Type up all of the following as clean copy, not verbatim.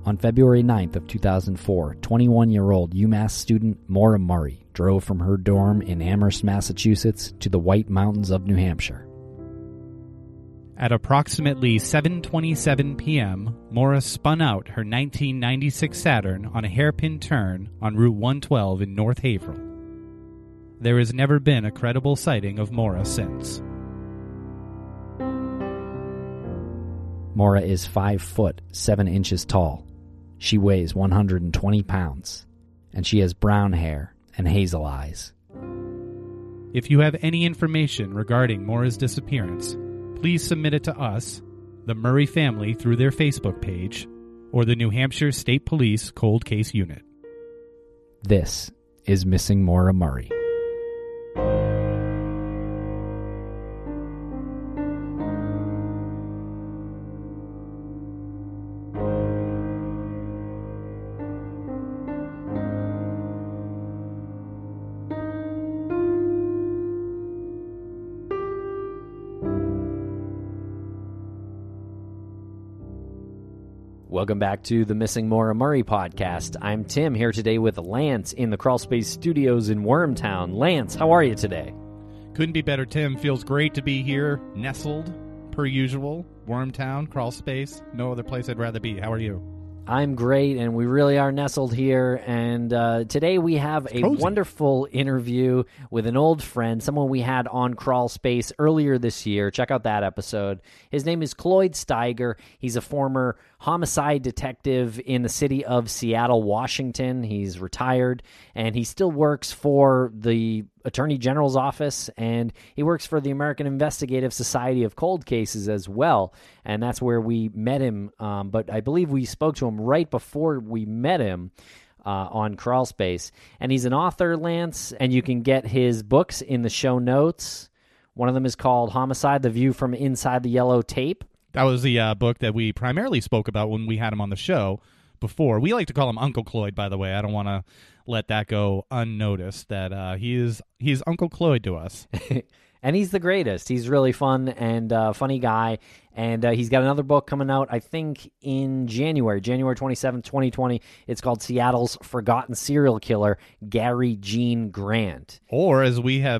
On February 9th of 2004, 21-year-old UMass student Maura Murray drove from her dorm in Amherst, Massachusetts to the White Mountains of New Hampshire. At approximately 7:27 p.m., Maura spun out her 1996 Saturn on a hairpin turn on Route 112 in North Haverhill. There has never been a credible sighting of Maura since. Maura is 5 foot 7 inches tall. She weighs 120 pounds, and she has brown hair and hazel eyes. If you have any information regarding Maura's disappearance, please submit it to us, the Murray family, through their Facebook page, or the New Hampshire State Police Cold Case Unit. This is Missing Maura Murray. Welcome back to the Missing Maura Murray podcast. I'm Tim, here today with Lance in the Crawlspace Studios in Wormtown. Lance, how are you today? Couldn't be better, Tim. Feels great to be here, nestled, per usual. Wormtown, Crawlspace, no other place I'd rather be. How are you? I'm great, and we really are nestled here. And today we have a wonderful interview with an old friend, someone we had on Crawlspace earlier this year. Check out that episode. His name is Cloyd Steiger. He's a former homicide detective in the city of Seattle, Washington. He's retired, and he still works for the Attorney General's office, and he works for the American Investigative Society of Cold Cases as well, and that's where we met him. But I believe we spoke to him right before we met him on Crawlspace. And he's an author, Lance, and you can get his books in the show notes. One of them is called Homicide: The View from Inside the Yellow Tape. That was the book that we primarily spoke about when we had him on the show before. We like to call him Uncle Cloyd, by the way. I don't want to let that go unnoticed, that he's Uncle Cloyd to us. And he's the greatest. He's really fun and funny guy. And he's got another book coming out, I think, in January 27th, 2020. It's called Seattle's Forgotten Serial Killer, Gary Gene Grant. Or as we have,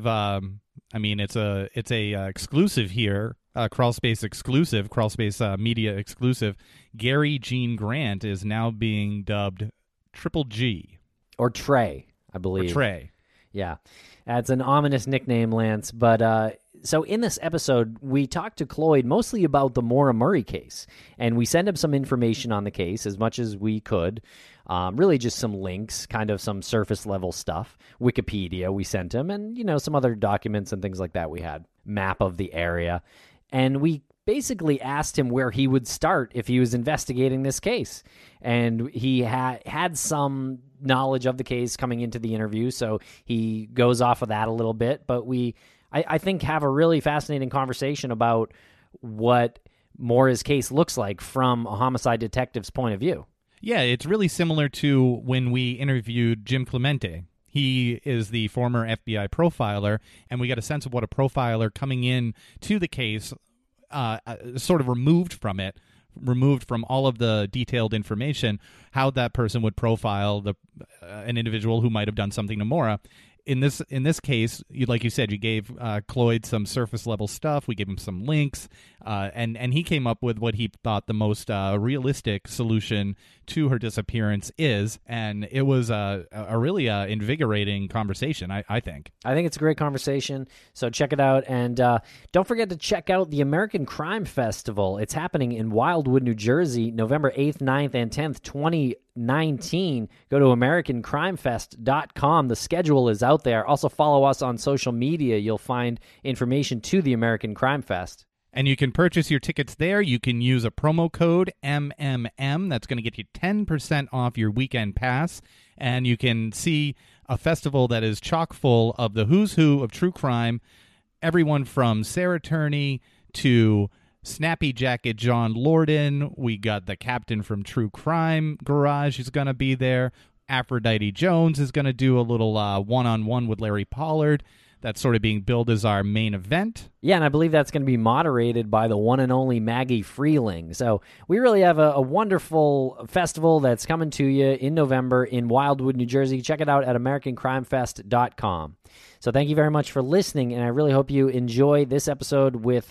it's a exclusive here, Crawlspace exclusive, Crawlspace media exclusive. Gary Gene Grant is now being dubbed Triple G. Or Trey, I believe. Or Trey. Yeah. That's an ominous nickname, Lance. But so in this episode, we talked to Cloyd mostly about the Maura Murray case. And we sent him some information on the case as much as we could. Really just some links, kind of some surface-level stuff. Wikipedia we sent him, and, some other documents and things like that we had. Map of the area. And we basically asked him where he would start if he was investigating this case. And he had some knowledge of the case coming into the interview, so he goes off of that a little bit. But I think, have a really fascinating conversation about what Maura's case looks like from a homicide detective's point of view. Yeah, it's really similar to when we interviewed Jim Clemente. He is the former FBI profiler, and we got a sense of what a profiler coming in to the case, sort of removed from all of the detailed information, how that person would profile an individual who might have done something to Maura. In this case, like you said, you gave Cloyd some surface level stuff. We gave him some links, and he came up with what he thought the most realistic solution to her disappearance is, and it was a really invigorating conversation. I think it's a great conversation. So check it out, and don't forget to check out the American Crime Festival. It's happening in Wildwood, New Jersey, November 8th, 9th, and 10th, 2019. Go to AmericanCrimeFest.com. The schedule is out there. Also follow us on social media. You'll find information to the American Crime Fest. And you can purchase your tickets there. You can use a promo code MMM. That's going to get you 10% off your weekend pass. And you can see a festival that is chock full of the who's who of true crime. Everyone from Sarah Turney to Snappy Jacket John Lorden. We got the captain from True Crime Garage is going to be there. Aphrodite Jones is going to do a little one-on-one with Larry Pollard. that's sort of being billed as our main event. Yeah, and I believe that's going to be moderated by the one and only Maggie Freeling. So we really have a wonderful festival that's coming to you in November in Wildwood, New Jersey. Check it out at AmericanCrimeFest.com. So thank you very much for listening, and I really hope you enjoy this episode with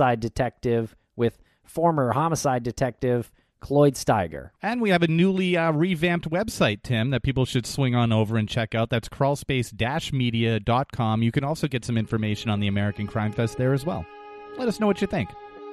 former homicide detective Cloyd Steiger. And we have a newly revamped website, Tim, that people should swing on over and check out. That's crawlspace-media.com. You can also get some information on the American Crime Fest there as well. Let us know what you think.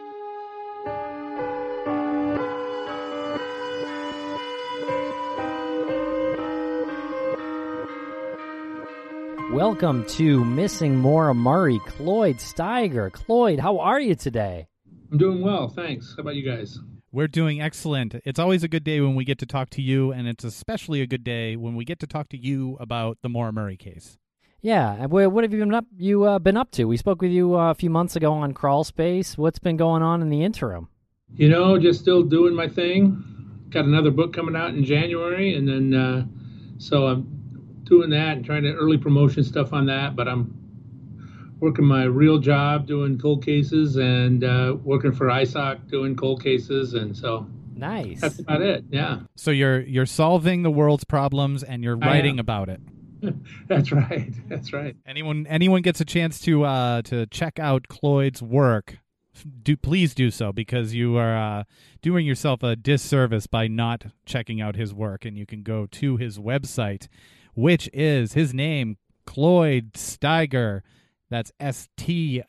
Welcome to Missing Maura Murray, Cloyd Steiger. Cloyd, how are you today? I'm doing well, thanks. How about you guys? We're doing excellent. It's always a good day when we get to talk to you, and it's especially a good day when we get to talk to you about the Maura Murray case. Yeah, what have you been up to? We spoke with you a few months ago on Crawl Space. What's been going on in the interim? Just still doing my thing. Got another book coming out in January, and then so I'm doing that and trying to early promotion stuff on that. But I'm working my real job doing cold cases and working for ISOC doing cold cases, and so nice. That's about it. Yeah. So you're solving the world's problems and you're writing about it. That's right. That's right. Anyone gets a chance to check out Cloyd's work, please do so, because you are doing yourself a disservice by not checking out his work. And you can go to his website, which is his name, Cloyd Steiger. That's STEIGER,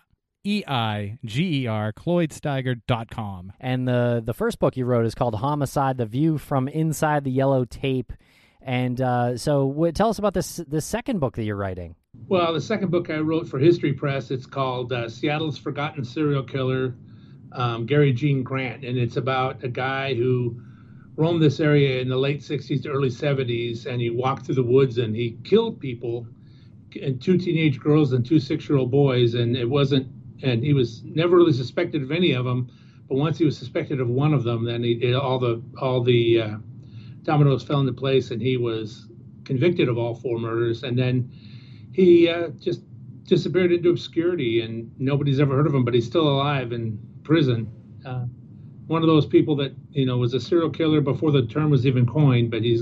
CloydSteiger.com. And the first book you wrote is called Homicide: The View from Inside the Yellow Tape. And so tell us about this second book that you're writing. Well, the second book I wrote for History Press, it's called Seattle's Forgotten Serial Killer, Gary Gene Grant. And it's about a guy who roamed this area in the late 60s to early 70s, and he walked through the woods and he killed people, and 2 teenage girls and 2 6-year-old boys, and he was never really suspected of any of them. But once he was suspected of one of them, then all the dominoes fell into place, and he was convicted of all 4 murders. And then he just disappeared into obscurity, and nobody's ever heard of him, but he's still alive in prison. One of those people that was a serial killer before the term was even coined, but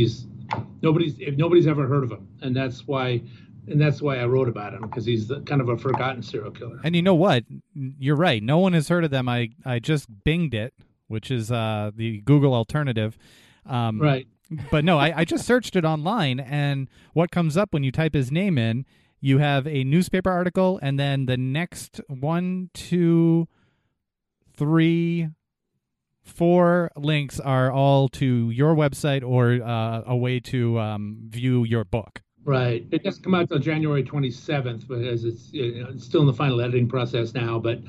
nobody's ever heard of him, and that's why I wrote about him, because he's kind of a forgotten serial killer. And you know what? You're right. No one has heard of them. I just binged it, which is the Google alternative. Right. But no, I just searched it online, and what comes up when you type his name in, you have a newspaper article, and then the next 1, 2, 3, 4 links are all to your website or a way to view your book. Right. It doesn't come out until January 27th, because it's still in the final editing process now. But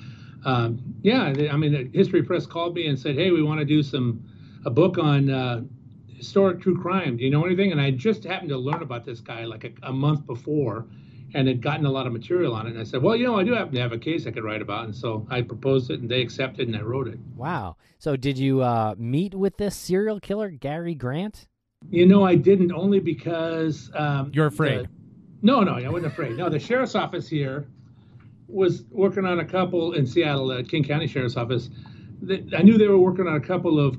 the History Press called me and said, "Hey, we want to do a book on historic true crime. Do you know anything?" And I just happened to learn about this guy like a month before, and had gotten a lot of material on it. And I said, "Well, I do happen to have a case I could write about." And so I proposed it, and they accepted, and I wrote it. Wow. So did you meet with this serial killer, Gary Grant? I didn't, only because... You're afraid. No, I wasn't afraid. No, the sheriff's office here was working on a couple in Seattle, King County Sheriff's Office. I knew they were working on a couple of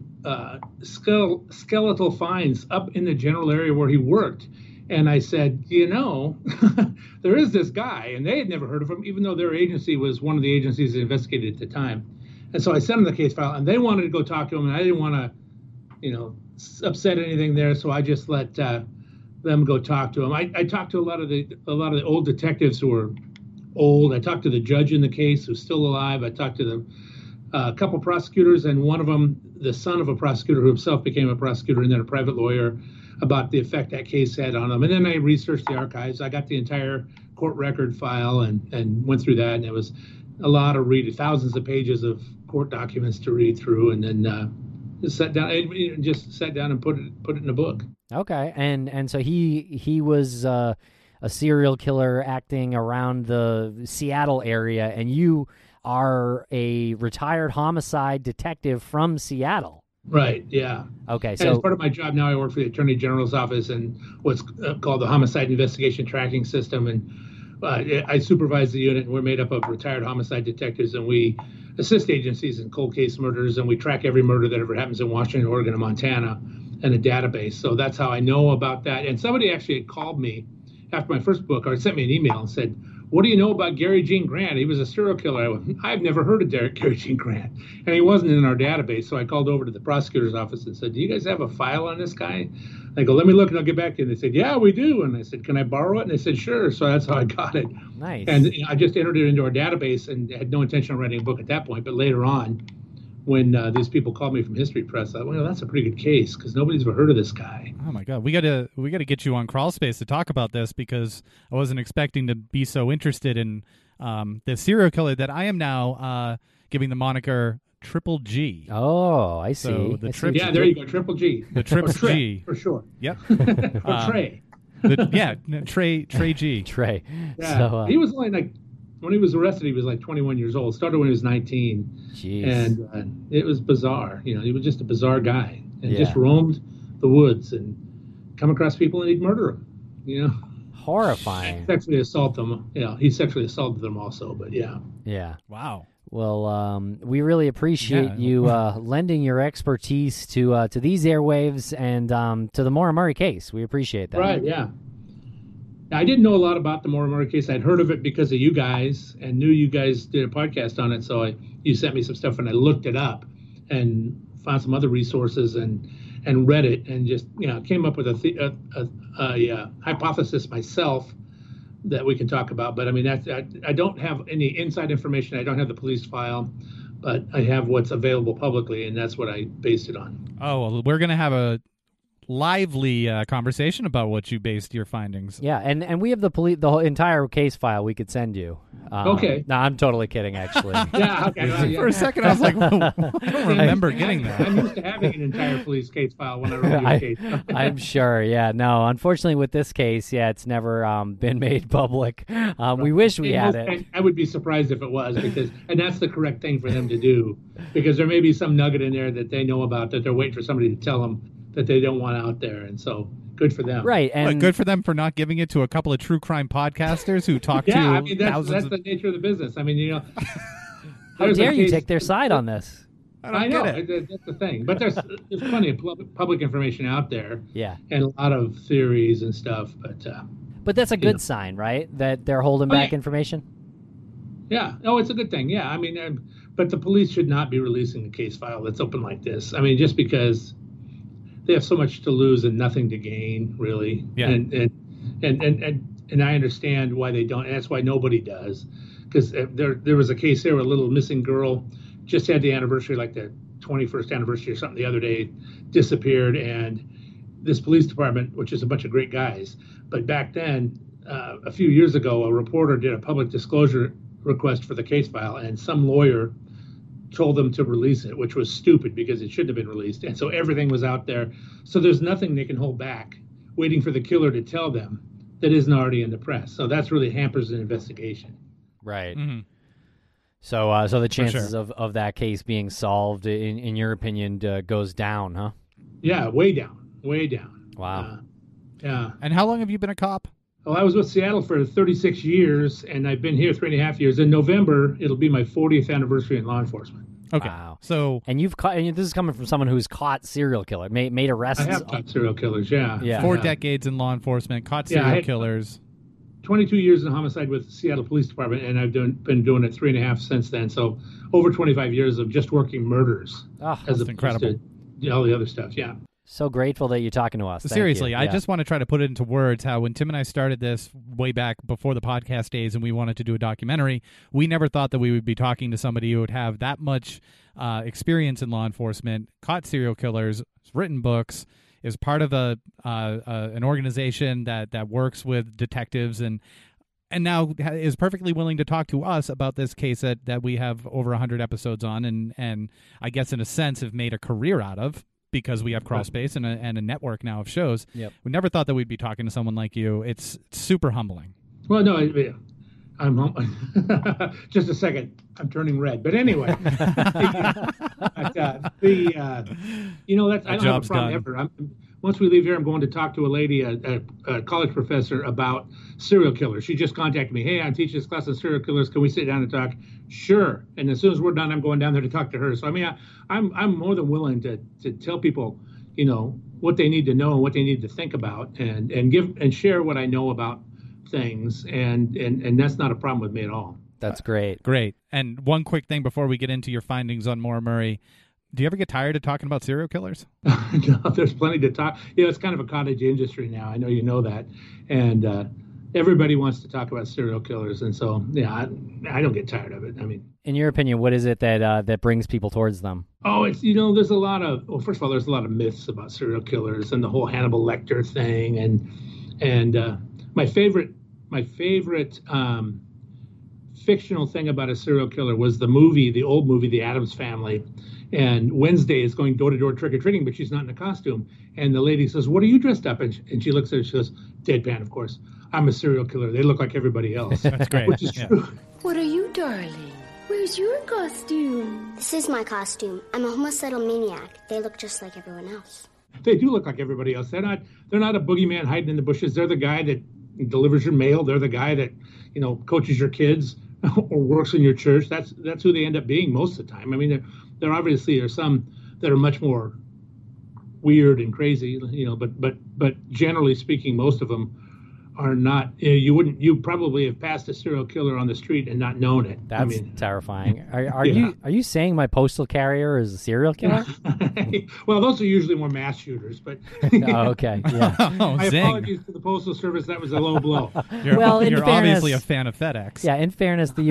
skeletal finds up in the general area where he worked. And I said, there is this guy, and they had never heard of him, even though their agency was one of the agencies that investigated at the time. And so I sent them the case file, and they wanted to go talk to him, and I didn't want to, upset anything there, so I just let them go talk to him. I talked to a lot of the old detectives who were old. I talked to the judge in the case who's still alive. I talked to a couple prosecutors, and one of them, the son of a prosecutor who himself became a prosecutor and then a private lawyer, about the effect that case had on them. And then I researched the archives. I got the entire court record file and went through that, and it was a lot of reading, thousands of pages of court documents to read through, and then just sat down and put it in a book. Okay, and so he was a serial killer acting around the Seattle area, and you are a retired homicide detective from Seattle. Right, yeah. Okay, so as part of my job now, I work for the Attorney General's office and what's called the Homicide Investigation Tracking System. And I supervise the unit, and we're made up of retired homicide detectives, and we assist agencies in cold case murders, and we track every murder that ever happens in Washington, Oregon, and Montana in a database. So that's how I know about that. And somebody actually had called me after my first book, or sent me an email and said, "What do you know about Gary Gene Grant? He was a serial killer." I went, "I've never heard of Gary Gene Grant." And he wasn't in our database. So I called over to the prosecutor's office and said, "Do you guys have a file on this guy?" I go, "Let me look and I'll get back to you." And they said, "Yeah, we do." And I said, "Can I borrow it?" And they said, "Sure." So that's how I got it. Nice. And I just entered it into our database and had no intention of writing a book at that point. But later on, when these people called me from History Press, I thought, well, that's a pretty good case because nobody's ever heard of this guy. Oh my God, we gotta get you on Crawl Space to talk about this, because I wasn't expecting to be so interested in the serial killer that I am now giving the moniker Triple G. Oh, I see. So the Triple Yeah, there you go, Triple G. The Triple G for short. Yep. Or Trey. Trey G. Trey. Yeah, So, he was only like, when he was arrested, he was like 21 years old. Started when he was 19. Jeez. And it was bizarre. He was just a bizarre guy and Yeah. just roamed the woods and come across people and he'd murder them. Horrifying. Sexually assault them. He sexually assaulted them also. But yeah. Yeah. Wow. Well, we really appreciate you lending your expertise to these airwaves and to the Maura Murray case. We appreciate that. Right. Yeah. I didn't know a lot about the Maura Murray case. I'd heard of it because of you guys and knew you guys did a podcast on it. So you sent me some stuff and I looked it up and found some other resources and read it and just came up with a hypothesis myself that we can talk about. But I mean, I don't have any inside information. I don't have the police file, but I have what's available publicly, and that's what I based it on. Oh, well, we're gonna have a lively conversation about what you based your findings. Yeah, and we have the whole entire case file we could send you. Okay. No, I'm totally kidding, actually. Yeah, okay. Well, yeah. For a second, I was like, I don't remember getting that. I'm used to having an entire police case file when I review a case. I'm sure. Yeah. No, unfortunately, with this case, it's never been made public. We wish we had it. I would be surprised if it was, and that's the correct thing for them to do, because there may be some nugget in there that they know about that they're waiting for somebody to tell them that they don't want out there, and so good for them. Right, and good for them for not giving it to a couple of true crime podcasters who talk to that's thousands. The nature of the business. I mean, how dare you take their side on this? I know that's the thing. But there's plenty of public information out there. Yeah, and a lot of theories and stuff. But that's a good sign, right? That they're holding back information. Yeah. Oh, it's a good thing. Yeah. I mean, but the police should not be releasing a case file that's open like this. I mean, just because they have so much to lose and nothing to gain, really. Yeah. And I understand why they don't. And that's why nobody does, because there was a case there where a little missing girl just had the anniversary, like the 21st anniversary or something, the other day, disappeared, and this police department, which is a bunch of great guys, but back then, a few years ago, a reporter did a public disclosure request for the case file, and some lawyer told them to release it, which was stupid because it shouldn't have been released. And so everything was out there. So there's nothing they can hold back, waiting for the killer to tell them that isn't already in the press. So that's really hampers an investigation. Right. Mm-hmm. So the chances of that case being solved, in your opinion, goes down, huh? Yeah, way down. Wow. Yeah. And how long have you been a cop? Well, I was with Seattle for 36 years, and I've been here 3.5 years. In November, it'll be my 40th anniversary in law enforcement. Okay. Wow. So, and you've caught, and this is coming from someone who's caught serial killer, made arrests. I have caught serial killers, yeah. 4 decades in law enforcement, caught serial killers. 22 years in homicide with Seattle Police Department, and I've been doing it 3.5 since then. So over 25 years of just working murders. That's incredible. To all the other stuff, yeah. So grateful that you're talking to us. Seriously, I just want to try to put it into words how when Tim and I started this way back before the podcast days and we wanted to do a documentary, we never thought that we would be talking to somebody who would have that much experience in law enforcement, caught serial killers, written books, is part of an organization that works with detectives and now is perfectly willing to talk to us about this case that we have over 100 episodes on and I guess in a sense have made a career out of, because we have Crawl Space and a network now of shows. Yep. We never thought that we'd be talking to someone like you. It's super humbling. Well, no, I'm just a second. I'm turning red. But anyway, that's I don't have a problem ever. once we leave here, I'm going to talk to a lady, a college professor, about serial killers. She just contacted me. Hey, I'm teaching this class on serial killers. Can we sit down and talk? Sure. And as soon as we're done, I'm going down there to talk to her. So I mean, I'm more than willing to tell people, what they need to know and what they need to think about, and give and share what I know about things, and that's not a problem with me at all. That's great. Great. And one quick thing before we get into your findings on Maura Murray. Do you ever get tired of talking about serial killers? No, there's plenty to talk. It's kind of a cottage industry now. I know you know that. And everybody wants to talk about serial killers. And so, I don't get tired of it. I mean, in your opinion, what is it that brings people towards them? Oh, it's, there's a lot of, first of all, there's a lot of myths about serial killers and the whole Hannibal Lecter thing. And my favorite fictional thing about a serial killer was the old movie, The Addams Family. And Wednesday is going door to door trick or treating, but she's not in a costume. And the lady says, "What are you dressed up?" And she looks at her, she goes, deadpan, of course. "I'm a serial killer. They look like everybody else." That's great. Which is true. What are you, darling? Where's your costume? This is my costume. I'm a homicidal maniac. They look just like everyone else. They do look like everybody else. They're not a boogeyman hiding in the bushes. They're the guy that delivers your mail. They're the guy that, coaches your kids or works in your church. That's who they end up being most of the time. I mean, there obviously are some that are much more weird and crazy, but generally speaking, most of them are not. You probably have passed a serial killer on the street and not known it. That's terrifying. Are you saying my postal carrier is a serial killer? Well, those are usually more mass shooters, but oh, okay. Yeah. My apologies to the Postal Service. That was a low blow. You're obviously a fan of FedEx. Yeah, in fairness, the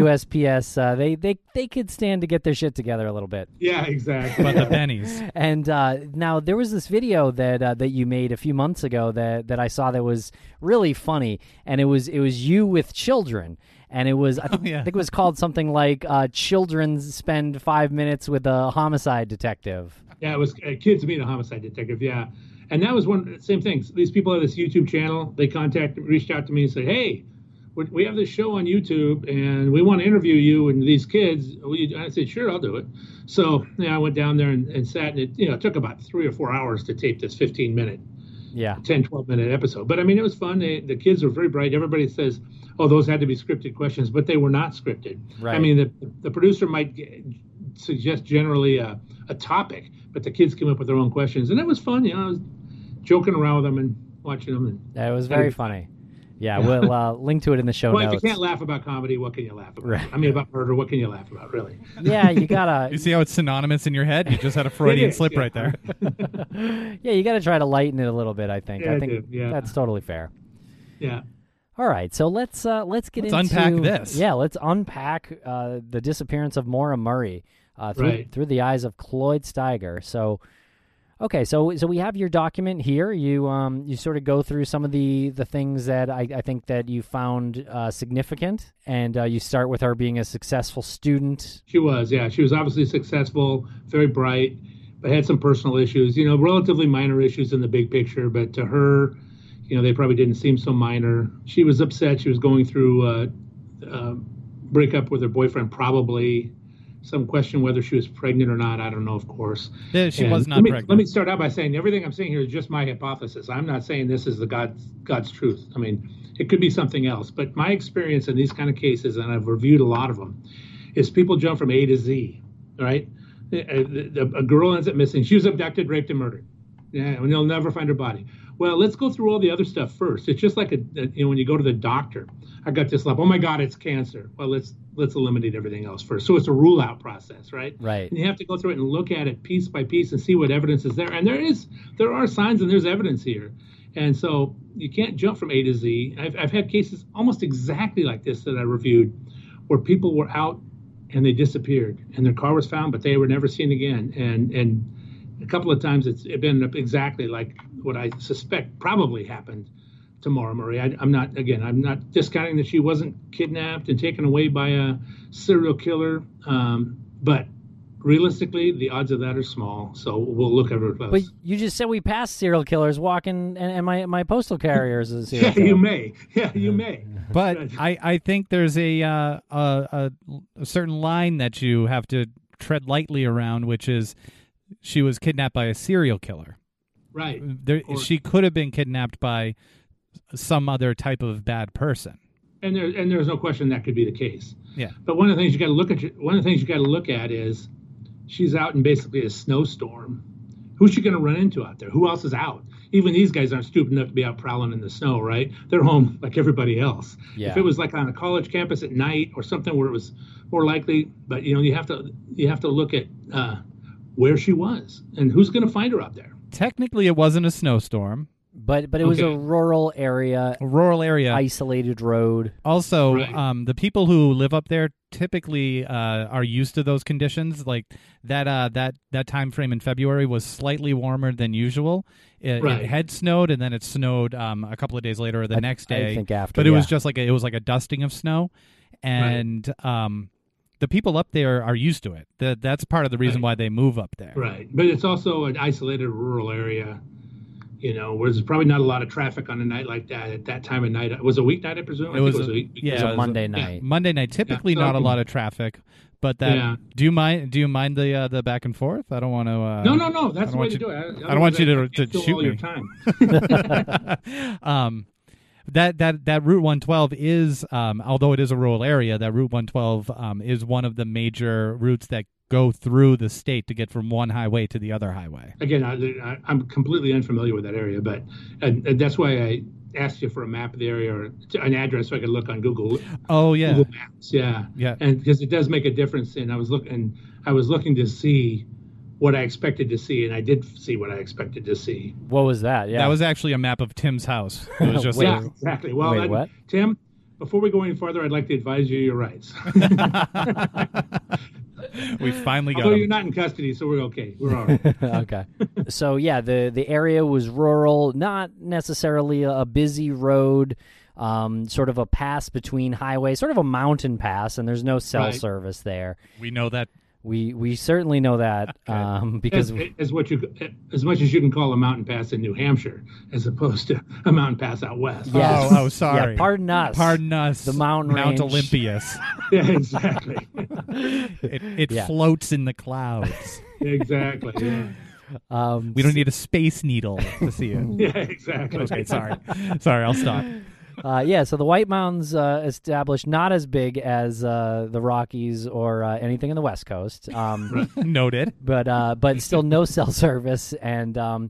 USPS they could stand to get their shit together a little bit. Yeah, exactly. But the pennies. And now there was this video that you made a few months ago that I saw that was really funny, and it was you with children, and it was I think it was called something like "Children Spend 5 Minutes with a Homicide Detective." Yeah, it was kids meet a homicide detective. Yeah, and that was same thing. These people have this YouTube channel. They reached out to me and said, "Hey, we have this show on YouTube, and we want to interview you and these kids." I said, "Sure, I'll do it." So I went down there and sat, and it took about 3 or 4 hours to tape this 15-minute. 10, 12-minute episode. But I mean, it was fun. The kids were very bright. Everybody says, "Oh, those had to be scripted questions," but they were not scripted. Right. I mean, the producer might suggest generally a topic, but the kids came up with their own questions, and it was fun. I was joking around with them and watching them. It was very funny. Yeah, we'll link to it in the show notes. Well, if you can't laugh about comedy, what can you laugh about? Right. I mean, about murder, what can you laugh about, really? Yeah, you gotta... You see how it's synonymous in your head? You just had a Freudian slip right there. Yeah, you gotta try to lighten it a little bit, I think. Yeah, I think that's totally fair. Yeah. All right, so let's unpack this. Yeah, let's unpack the disappearance of Maura Murray through the eyes of Cloyd Steiger. So... Okay, so we have your document here. You sort of go through some of the things that I think that you found significant, and you start with her being a successful student. She was, yeah. She was obviously successful, very bright, but had some personal issues, relatively minor issues in the big picture, but to her, they probably didn't seem so minor. She was upset. She was going through a breakup with her boyfriend, probably. Some question whether she was pregnant or not. I don't know, of course. Yeah, she was not pregnant. Let me start out by saying everything I'm saying here is just my hypothesis. I'm not saying this is God's truth. I mean, it could be something else. But my experience in these kind of cases, and I've reviewed a lot of them, is people jump from A to Z, right? A girl ends up missing. She was abducted, raped, and murdered. Yeah, and they'll never find her body. Well, let's go through all the other stuff first. It's just like when you go to the doctor. I got this lump. Oh my God, it's cancer. Well, let's eliminate everything else first. So it's a rule out process, right? Right. And you have to go through it and look at it piece by piece and see what evidence is there. And there are signs and there's evidence here. And so you can't jump from A to Z. I've had cases almost exactly like this that I reviewed, where people were out and they disappeared, and their car was found, but they were never seen again. And a couple of times it's been exactly like what I suspect probably happened to Maura Murray. I'm not discounting that she wasn't kidnapped and taken away by a serial killer, but realistically, the odds of that are small. So we'll look at it close. But you just said we passed serial killers walking, and my postal carrier is a serial killer. You may. Yeah, you may. But I think there's a certain line that you have to tread lightly around, which is she was kidnapped by a serial killer. Right. She could have been kidnapped by some other type of bad person. And there's no question that could be the case. Yeah. But one of the things you got to look at is she's out in basically a snowstorm. Who's she going to run into out there? Who else is out? Even these guys aren't stupid enough to be out prowling in the snow, right? They're home like everybody else. Yeah. If it was like on a college campus at night or something where it was more likely, but you have to look at where she was and who's going to find her out there. Technically, it wasn't a snowstorm. But it was a rural area, isolated road. Also, Right. The people who live up there typically are used to those conditions. Like that time frame in February was slightly warmer than usual. It had snowed, and then it snowed a couple of days later or the next day. I think after, but it was just like a dusting of snow, and the people up there are used to it. That's part of the reason why they move up there. Right, but it's also an isolated rural area. Where there's probably not a lot of traffic on a night like that at that time of night. It was a weeknight, I presume? It was a Monday night. Yeah, Monday night. Typically not a lot of traffic, but that. Yeah. Do you mind the back and forth? I don't want to. No. That's the way to do it. I don't want you to shoot all me. your time. That Route 112 is, although it is a rural area, that Route 112 is one of the major routes that go through the state to get from one highway to the other highway. Again, I'm completely unfamiliar with that area, but and that's why I asked you for a map of the area or an address so I could look on Google. Oh yeah, Google Maps, yeah. And because it does make a difference. And I was looking to see what I expected to see, and I did see what I expected to see. What was that? Yeah, that was actually a map of Tim's house. It was just exactly. Well, what? Tim, before we go any further, I'd like to advise you your rights. We finally got Although him. you're not in custody, so we're okay. We're all right. Okay. So yeah, the area was rural, not necessarily a busy road, sort of a pass between highways, sort of a mountain pass, and there's no cell service there. We know that. We certainly know that because as much as you can call a mountain pass in New Hampshire, as opposed to a mountain pass out west. Yes. Oh, sorry. Yeah, pardon us. The mountain Mount range. Olympus. Yeah, exactly. It floats in the clouds. Exactly. Yeah. We don't need a space needle to see it. Yeah, exactly. Okay, sorry, I'll stop. So the White Mountains established not as big as the Rockies or anything in the West Coast. Noted. But still no cell service, and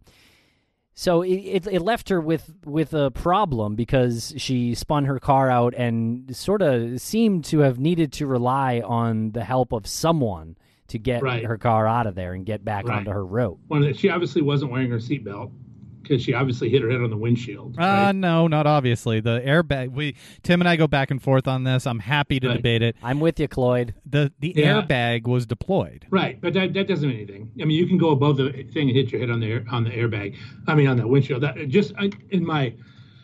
so it left her with a problem because she spun her car out and sort of seemed to have needed to rely on the help of someone to get her car out of there and get back onto her route. Well, she obviously wasn't wearing her seatbelt, because she obviously hit her head on the windshield. No, not obviously. The airbag. Tim and I go back and forth on this. I'm happy to debate it. I'm with you, Cloyd. The airbag was deployed. Right, but that doesn't mean anything. I mean, you can go above the thing and hit your head on the airbag. I mean, on the windshield. That just in my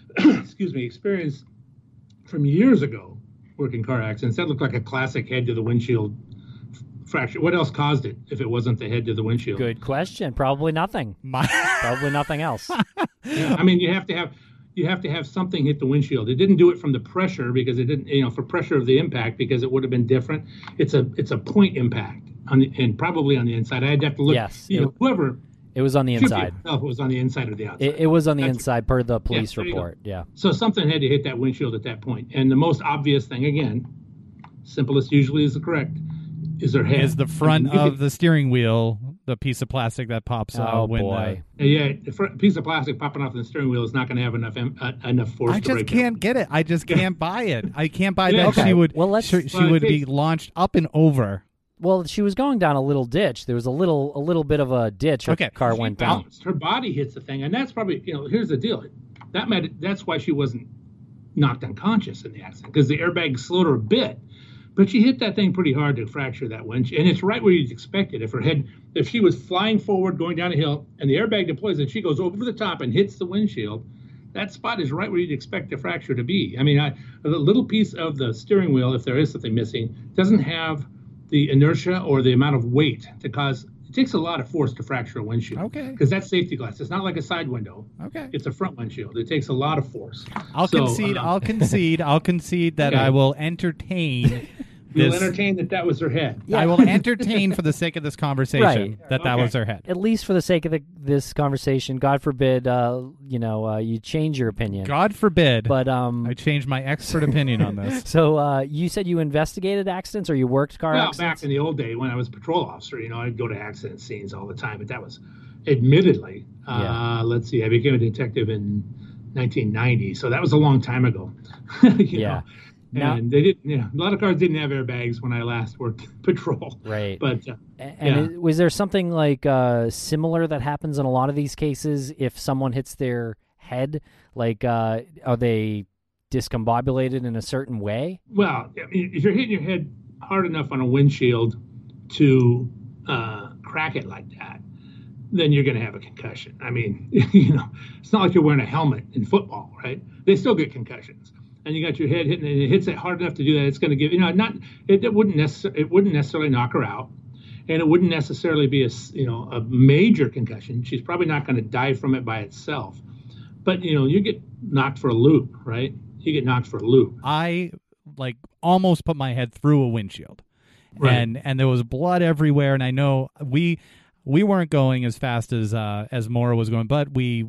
experience from years ago working car accidents, that looked like a classic head to the windshield fracture. What else caused it if it wasn't the head to the windshield? Good question. Probably nothing. Probably nothing else. Yeah, I mean, you have to have something hit the windshield. It didn't do it from the pressure because it didn't, for pressure of the impact, because it would have been different. It's a point impact and probably on the inside. I'd have to look. Yes. Whoever. It was on the inside. It was on the inside or the outside. It was on the inside per the police report. Yeah. So something had to hit that windshield at that point. And the most obvious thing, again, simplest usually is the correct, is her head. Is the front of the steering wheel the piece of plastic that pops out? Oh, boy. The piece of plastic popping off the steering wheel is not going to have enough force I to just break can't it. get it. I just can't buy it. I can't buy that Okay. she would she would it be takes- launched up and over. Well, she was going down a little ditch. There was a little bit of a ditch. Her car She went down. bounced. Her body hits the thing, and that's probably, here's the deal. That's why she wasn't knocked unconscious in the accident, because the airbag slowed her a bit. But she hit that thing pretty hard to fracture that windshield, and it's right where you'd expect it. If she was flying forward, going down a hill, and the airbag deploys, and she goes over the top and hits the windshield, that spot is right where you'd expect the fracture to be. I mean, the little piece of the steering wheel, if there is something missing, doesn't have the inertia or the amount of weight to cause. It takes a lot of force to fracture a windshield. Okay. Because that's safety glass. It's not like a side window. Okay. It's a front windshield. It takes a lot of force. I'll concede that Okay. I will entertain You'll this. entertain that was her head. I will entertain for the sake of this conversation that Okay. was her head. At least for the sake of this conversation, God forbid, you change your opinion. God forbid. But I changed my expert opinion on this. So you said you investigated accidents or you worked car Well, accidents? back in the old day when I was a patrol officer, I'd go to accident scenes all the time. But that was, admittedly, let's see, I became a detective in 1990, so that was a long time ago. you know. Now- And they didn't. A lot of cars didn't have airbags when I last worked patrol. Right. But was there something like similar that happens in a lot of these cases if someone hits their head? Like, are they discombobulated in a certain way? Well, if you're hitting your head hard enough on a windshield to crack it like that, then you're going to have a concussion. I mean, it's not like you're wearing a helmet in football, right? They still get concussions. And you got your head hitting, and it hits it hard enough to do that. It's going to give it wouldn't necessarily knock her out, and it wouldn't necessarily be a major concussion. She's probably not going to die from it by itself, but you get knocked for a loop, right? You get knocked for a loop. I almost put my head through a windshield, Right. and there was blood everywhere. And I know we weren't going as fast as Maura was going, but we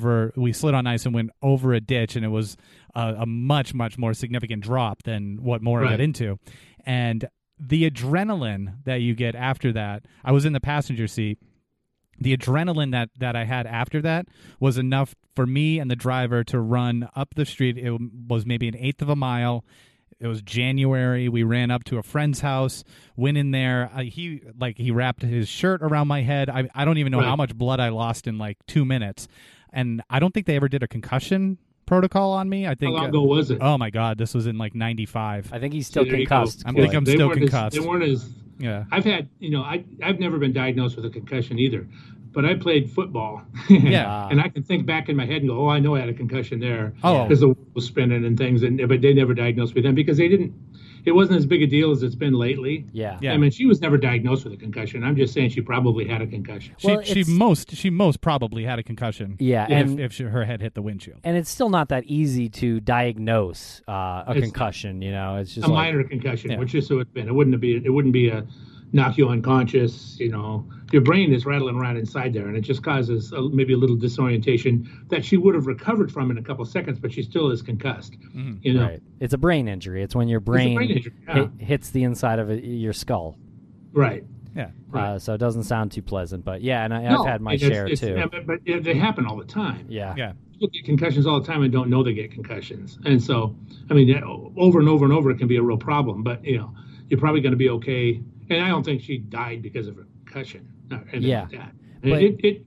slid on ice and went over a ditch, and it was a much, much more significant drop than what Maura got into. And the adrenaline that you get after that, I was in the passenger seat. The adrenaline that I had after that was enough for me and the driver to run up the street. It was maybe an eighth of a mile. It was January. We ran up to a friend's house, went in there. He wrapped his shirt around my head. I don't even know how much blood I lost in 2 minutes. And I don't think they ever did a concussion protocol on me. I think. How long ago was it? Oh my God, this was in 95. I think he's still See, there you concussed. go. I think I'm They still weren't concussed. They weren't as. Yeah. I've had, I've never been diagnosed with a concussion either, but I played football. Yeah. And I can think back in my head and go, I know I had a concussion there. Oh. Because the world was spinning and things, but they never diagnosed me then because it wasn't as big a deal as it's been lately. Yeah. Yeah. I mean, she was never diagnosed with a concussion. I'm just saying she probably had a concussion. Well, She most probably had a concussion. Yeah, and if her head hit the windshield. and it's still not that easy to diagnose a concussion. It's just A minor concussion, which is who it's been. It wouldn't be a knock you unconscious. Your brain is rattling around inside there, and it just causes maybe a little disorientation that she would have recovered from in a couple of seconds, but she still is concussed. Right. It's a brain injury. It's when your brain, brain injury, yeah. hits the inside of your skull. Right. Yeah. Right. So it doesn't sound too pleasant, but yeah, and I've had my share too. Yeah, but they happen all the time. Yeah. Yeah. People get concussions all the time and don't know they get concussions, and so I mean, over and over and over, it can be a real problem. But you're probably going to be okay. And I don't think she died because of a concussion. Or anything like that. But-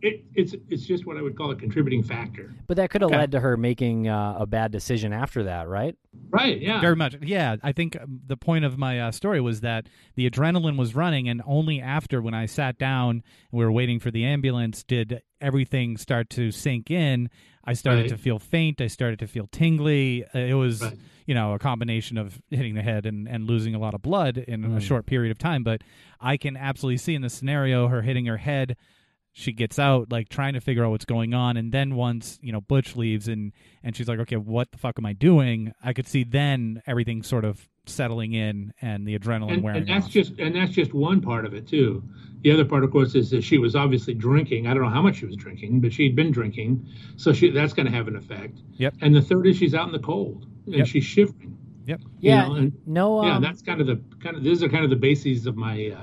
It's just what I would call a contributing factor. But that could have led to her making a bad decision after that, right? Right. Yeah. Very much. Yeah, I think the point of my story was that the adrenaline was running, and only after, when I sat down and we were waiting for the ambulance, did everything start to sink in. I started to feel faint. I started to feel tingly. It was, a combination of hitting the head and losing a lot of blood in a short period of time. But I can absolutely see in the scenario her hitting her head. She gets out, trying to figure out what's going on. And then once, Butch leaves and she's like, okay, what the fuck am I doing? I could see then everything sort of settling in and the adrenaline wearing and off. that's just one part of it, too. The other part, of course, is that she was obviously drinking. I don't know how much she was drinking, but she'd been drinking. So that's going to have an effect. Yep. And the third is she's out in the cold and she's shivering. Yep. Yeah. That's these are kind of the bases of my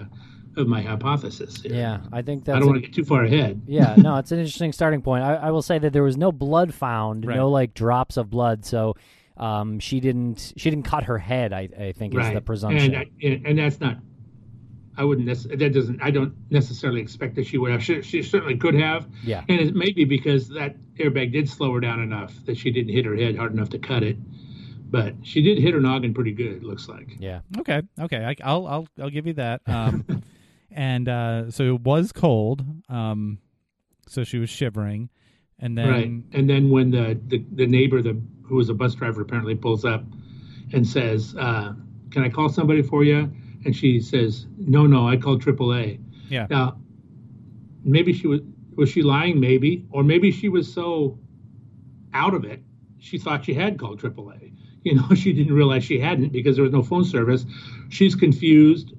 hypothesis here. Yeah, I think that's. I don't want to get too far ahead. Yeah, no, it's an interesting starting point. I will say that there was no blood found, no drops of blood, so she didn't cut her head. I think is the presumption. And that's not. I don't necessarily expect that she would have. She certainly could have. Yeah. And it may be because that airbag did slow her down enough that she didn't hit her head hard enough to cut it. But she did hit her noggin pretty good, it looks like. Yeah. Okay. I'll give you that. And so it was cold. So she was shivering, and then Right. And then when the neighbor, who was a bus driver, apparently pulls up and says, "Can I call somebody for you?" And she says, "No, I called AAA." Yeah. Now, maybe was she lying? Maybe, or maybe she was so out of it, she thought she had called AAA. She didn't realize she hadn't because there was no phone service. She's confused.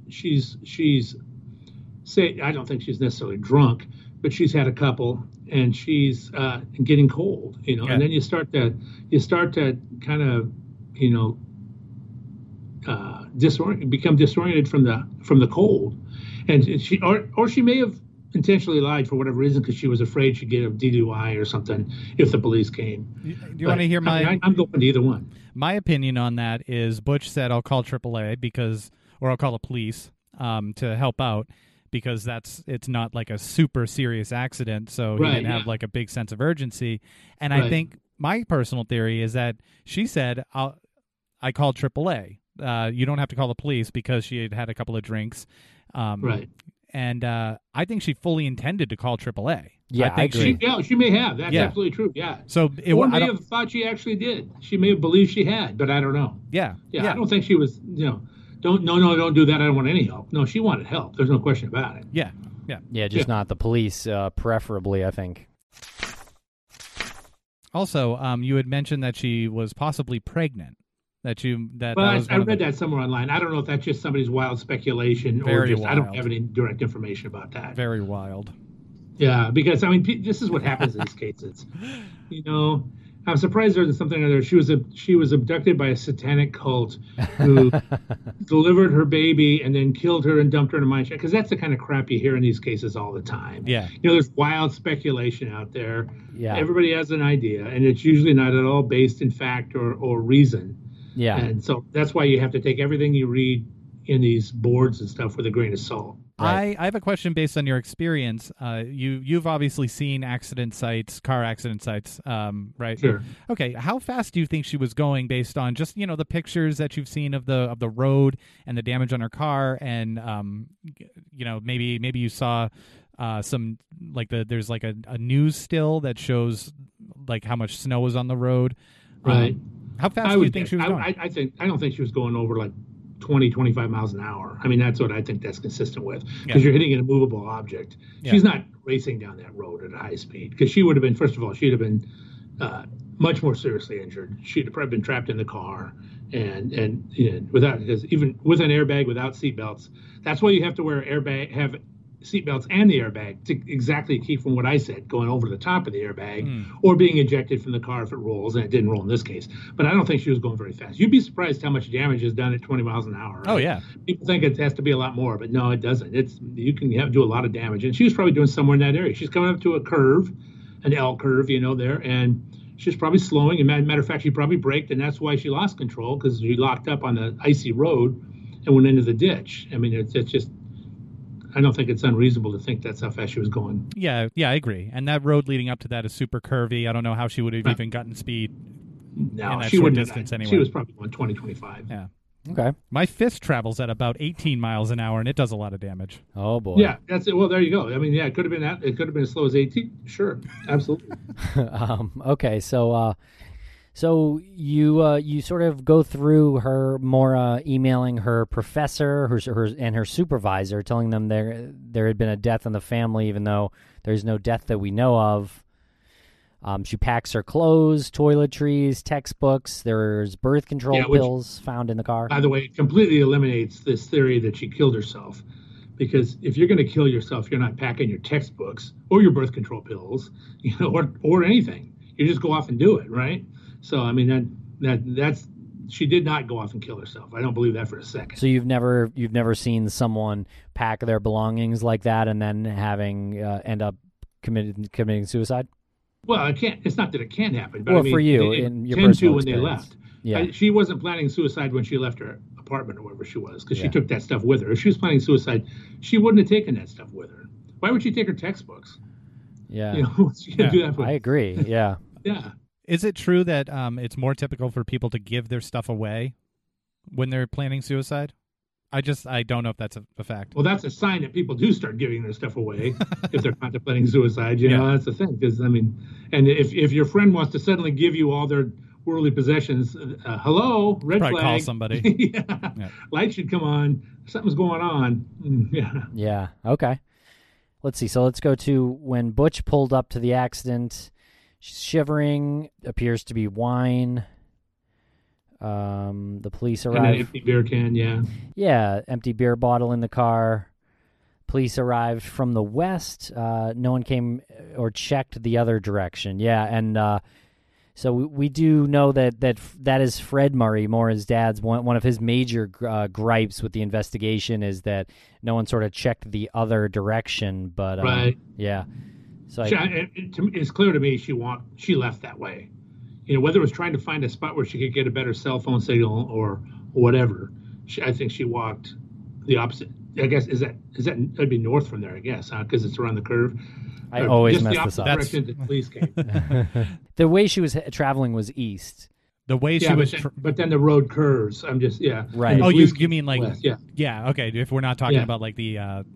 I don't think she's necessarily drunk, but she's had a couple, and she's getting cold, Yeah. And then you start to kind of, become disoriented from the cold, and she may have intentionally lied for whatever reason because she was afraid she'd get a DUI or something if the police came. Do you want to hear I'm going to either one. My opinion on that is Butch said, I'll call AAA or I'll call the police to help out, because it's not like a super serious accident, so he didn't have like a big sense of urgency. And I think my personal theory is that she said, I called AAA. You don't have to call the police, because she had a couple of drinks. And I think she fully intended to call AAA. Yeah, I agree. She may have. That's absolutely true. Yeah. So or may have thought she actually did. She may have believed she had, but I don't know. Yeah. I don't think she was. Don't do that. I don't want any help. No, she wanted help. There's no question about it. Yeah. Just not the police, preferably, I think. Also, you had mentioned that she was possibly pregnant. I read that somewhere online. I don't know if that's just somebody's wild speculation or just wild. I don't have any direct information about that. Very wild. Yeah, because this is what happens in these cases. I'm surprised there isn't something other. She was abducted by a satanic cult who delivered her baby and then killed her and dumped her in a mine shaft. Because that's the kind of crap you hear in these cases all the time. Yeah. There's wild speculation out there. Yeah. Everybody has an idea, and it's usually not at all based in fact or reason. Yeah. And so that's why you have to take everything you read in these boards and stuff with a grain of salt. Right. I have a question based on your experience. You've obviously seen car accident sites, right? Sure. Okay. How fast do you think she was going, based on just the pictures that you've seen of the road and the damage on her car, and maybe you saw some there's like a news still that shows like how much snow was on the road. Right. How fast do you think she was going? I don't think she was going over like 20, 25 miles an hour. I mean, that's what I think that's consistent with, because you're hitting an immovable object. Yeah. She's not racing down that road at a high speed, because she would have been, first of all, she'd have been much more seriously injured. She'd have probably been trapped in the car and because even with an airbag, without seatbelts. That's why you have to wear have seatbelts and the airbag to exactly keep from what I said, going over the top of the airbag or being ejected from the car if it rolls, and it didn't roll in this case. But I don't think she was going very fast. You'd be surprised how much damage is done at 20 miles an hour. Right? Oh, yeah. People think it has to be a lot more, but no, it doesn't. You can do a lot of damage. And she was probably doing somewhere in that area. She's coming up to a curve, an L curve, there, and she's probably slowing. And matter of fact, she probably braked, and that's why she lost control, because she locked up on the icy road and went into the ditch. I mean, it's just, I don't think it's unreasonable to think that's how fast she was going. Yeah, I agree. And that road leading up to that is super curvy. I don't know how she would have even gotten speed in that short distance anyway. She was probably going 20, 25. Yeah. Okay. My fist travels at about 18 miles an hour, and it does a lot of damage. Oh, boy. Yeah, that's it. Well, there you go. I mean, yeah, it could have been that. It could have been as slow as 18. Sure, absolutely. Okay, so you sort of go through her more emailing her professor, her supervisor, telling them there had been a death in the family, even though there's no death that we know of. She packs her clothes, toiletries, textbooks. There's birth control pills found in the car. By the way, it completely eliminates this theory that she killed herself. Because if you're going to kill yourself, you're not packing your textbooks or your birth control pills, or anything. You just go off and do it, right? So, I mean, that's she did not go off and kill herself. I don't believe that for a second. So you've never seen someone pack their belongings like that and then having end up committing suicide? Well, it can't. It's not that it can't happen. But well, I mean, for you, in your personal when experience. they left. Yeah. She wasn't planning suicide when she left her apartment or wherever she was, because she took that stuff with her. If she was planning suicide, she wouldn't have taken that stuff with her. Why would she take her textbooks? Yeah. She could do that with. I agree. Yeah. Yeah. Is it true that it's more typical for people to give their stuff away when they're planning suicide? I don't know if that's a fact. Well, that's a sign that people do start giving their stuff away if they're contemplating suicide. You know, that's the thing. Because, I mean, and if your friend wants to suddenly give you all their worldly possessions, hello, red Probably flag. call somebody. Light should come on. Something's going on. Yeah. Okay. Let's see. So let's go to when Butch pulled up to the accident. She's shivering. Appears to be wine. The police And an arrive. empty beer can, yeah. Yeah, empty beer bottle in the car. Police arrived from the west. No one came or checked the other direction. Yeah, and so we do know that is Fred Murray, Maura's dad's one of his major gripes with the investigation is that no one sort of checked the other direction. But Right. yeah, so It's clear to me she left that way. Whether it was trying to find a spot where she could get a better cell phone signal or whatever. I think she walked the opposite. I guess that'd be north from there, I guess, because it's around the curve. I always just mess the this opposite up. direction the police came. The way she was traveling was east. The way she Yeah, was. but then the road curves. I'm just Right. And the Oh, police you came mean like west, yeah. Yeah, okay. If we're not talking Yeah. about like the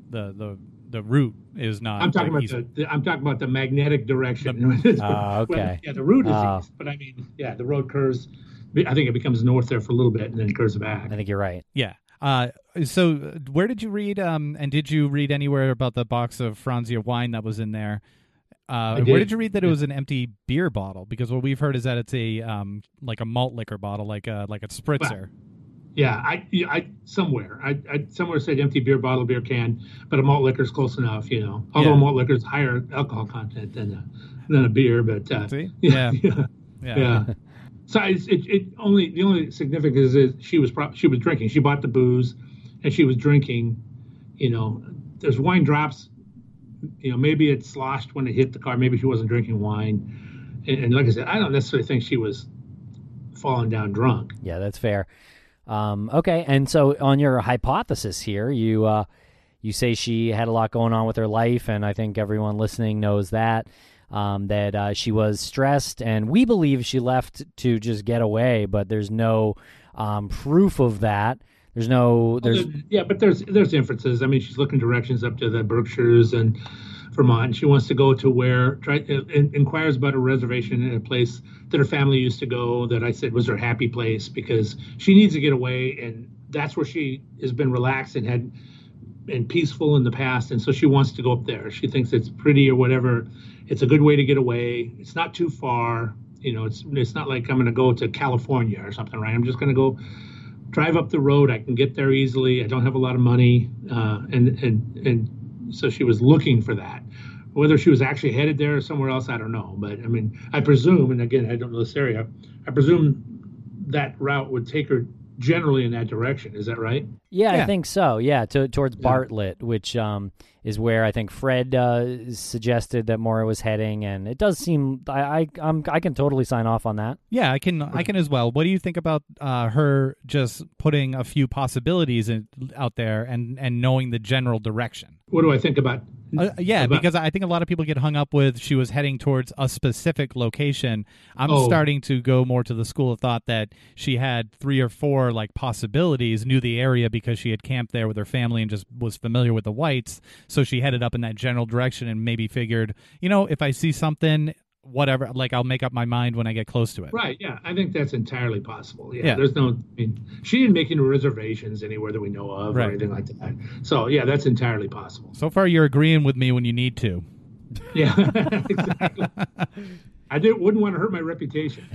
route is not. I'm talking like, about I'm talking about the magnetic direction. Okay. Yeah, the route is Oh. east, but I mean, yeah, the road curves. I think it becomes north there for a little bit and then curves back. I think you're right. Yeah. So where did you read? And did you read anywhere about the box of Franzia wine that was in there? Where did you read that it was an empty beer bottle? Because what we've heard is that it's a like a malt liquor bottle, like a spritzer. Yeah, I somewhere somewhere said empty beer bottle, beer can, but a malt liquor is close enough, Although Yeah. a malt liquor is higher alcohol content than a beer, but See? yeah. Yeah. So the only significance is she was drinking. She bought the booze, and she was drinking. There's wine drops. Maybe it sloshed when it hit the car. Maybe she wasn't drinking wine, and like I said, I don't necessarily think she was falling down drunk. Yeah, that's fair. Okay, and so on your hypothesis here, you say she had a lot going on with her life, and I think everyone listening knows that she was stressed, and we believe she left to just get away, but there's no proof of that. There's But there's inferences. I mean, she's looking directions up to the Berkshires and Vermont, and she wants to go to inquires about a reservation in a place that her family used to go that I said was her happy place because she needs to get away, and that's where she has been relaxed and peaceful in the past, and so she wants to go up there. She thinks it's pretty or whatever. It's a good way to get away. It's not too far. It's not like I'm going to go to California or something, right? I'm just going to go drive up the road. I can get there easily. I don't have a lot of money, and so she was looking for that. Whether she was actually headed there or somewhere else, I don't know. But I mean, I presume, and again, I don't know this area. I presume that route would take her generally in that direction. Is that right? Yeah, I think so. Yeah, towards Bartlett, which is where I think Fred suggested that Maura was heading, and it does seem I can totally sign off on that. Yeah, I can as well. What do you think about her just putting a few possibilities out there and knowing the general direction? What do I think about? Because I think a lot of people get hung up with she was heading towards a specific location. I'm starting to go more to the school of thought that she had 3 or 4 like possibilities, knew the area because she had camped there with her family and just was familiar with the whites. So she headed up in that general direction and maybe figured, if I see something, whatever, like I'll make up my mind when I get close to it. Right. Yeah, I think that's entirely possible. Yeah. There's no. I mean, she didn't make any reservations anywhere that we know of or anything like that. So yeah, that's entirely possible. So far, you're agreeing with me when you need to. Yeah, exactly. I wouldn't want to hurt my reputation.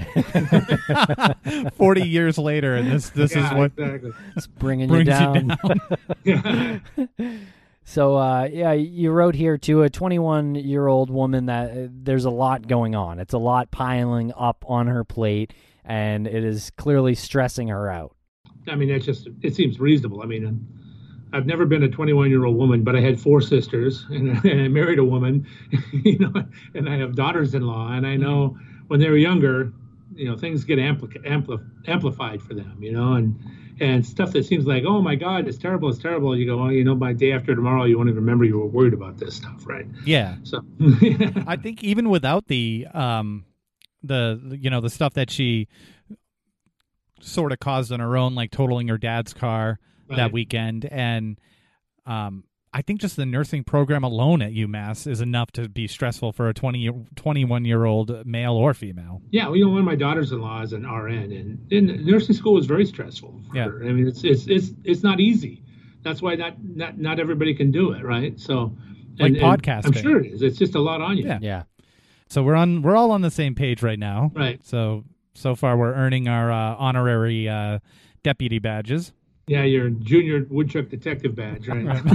40 years later, and this is what exactly. It's bringing you down. Yeah. So, you wrote here to a 21-year-old woman that there's a lot going on. It's a lot piling up on her plate, and it is clearly stressing her out. I mean, it seems reasonable. I mean, I've never been a 21-year-old woman, but I had 4 sisters, and I married a woman, and I have daughters-in-law, and I know when they were younger, things get amplified for them, and stuff that seems like, oh my God, it's terrible. You go, by day after tomorrow, you won't even remember you were worried about this stuff, right? Yeah. So I think even without the stuff that she sort of caused on her own, like totaling her dad's car that weekend, and I think just the nursing program alone at UMass is enough to be stressful for a 21-year-old male or female. Yeah, one of my daughters-in-law is an RN, and nursing school was very stressful for her. I mean, it's not easy. That's why not everybody can do it, right? So, podcasting, I'm sure it is. It's just a lot on you. Yeah. So we're all on the same page right now. Right. So So far, we're earning our honorary deputy badges. Yeah, your junior woodchuck detective badge,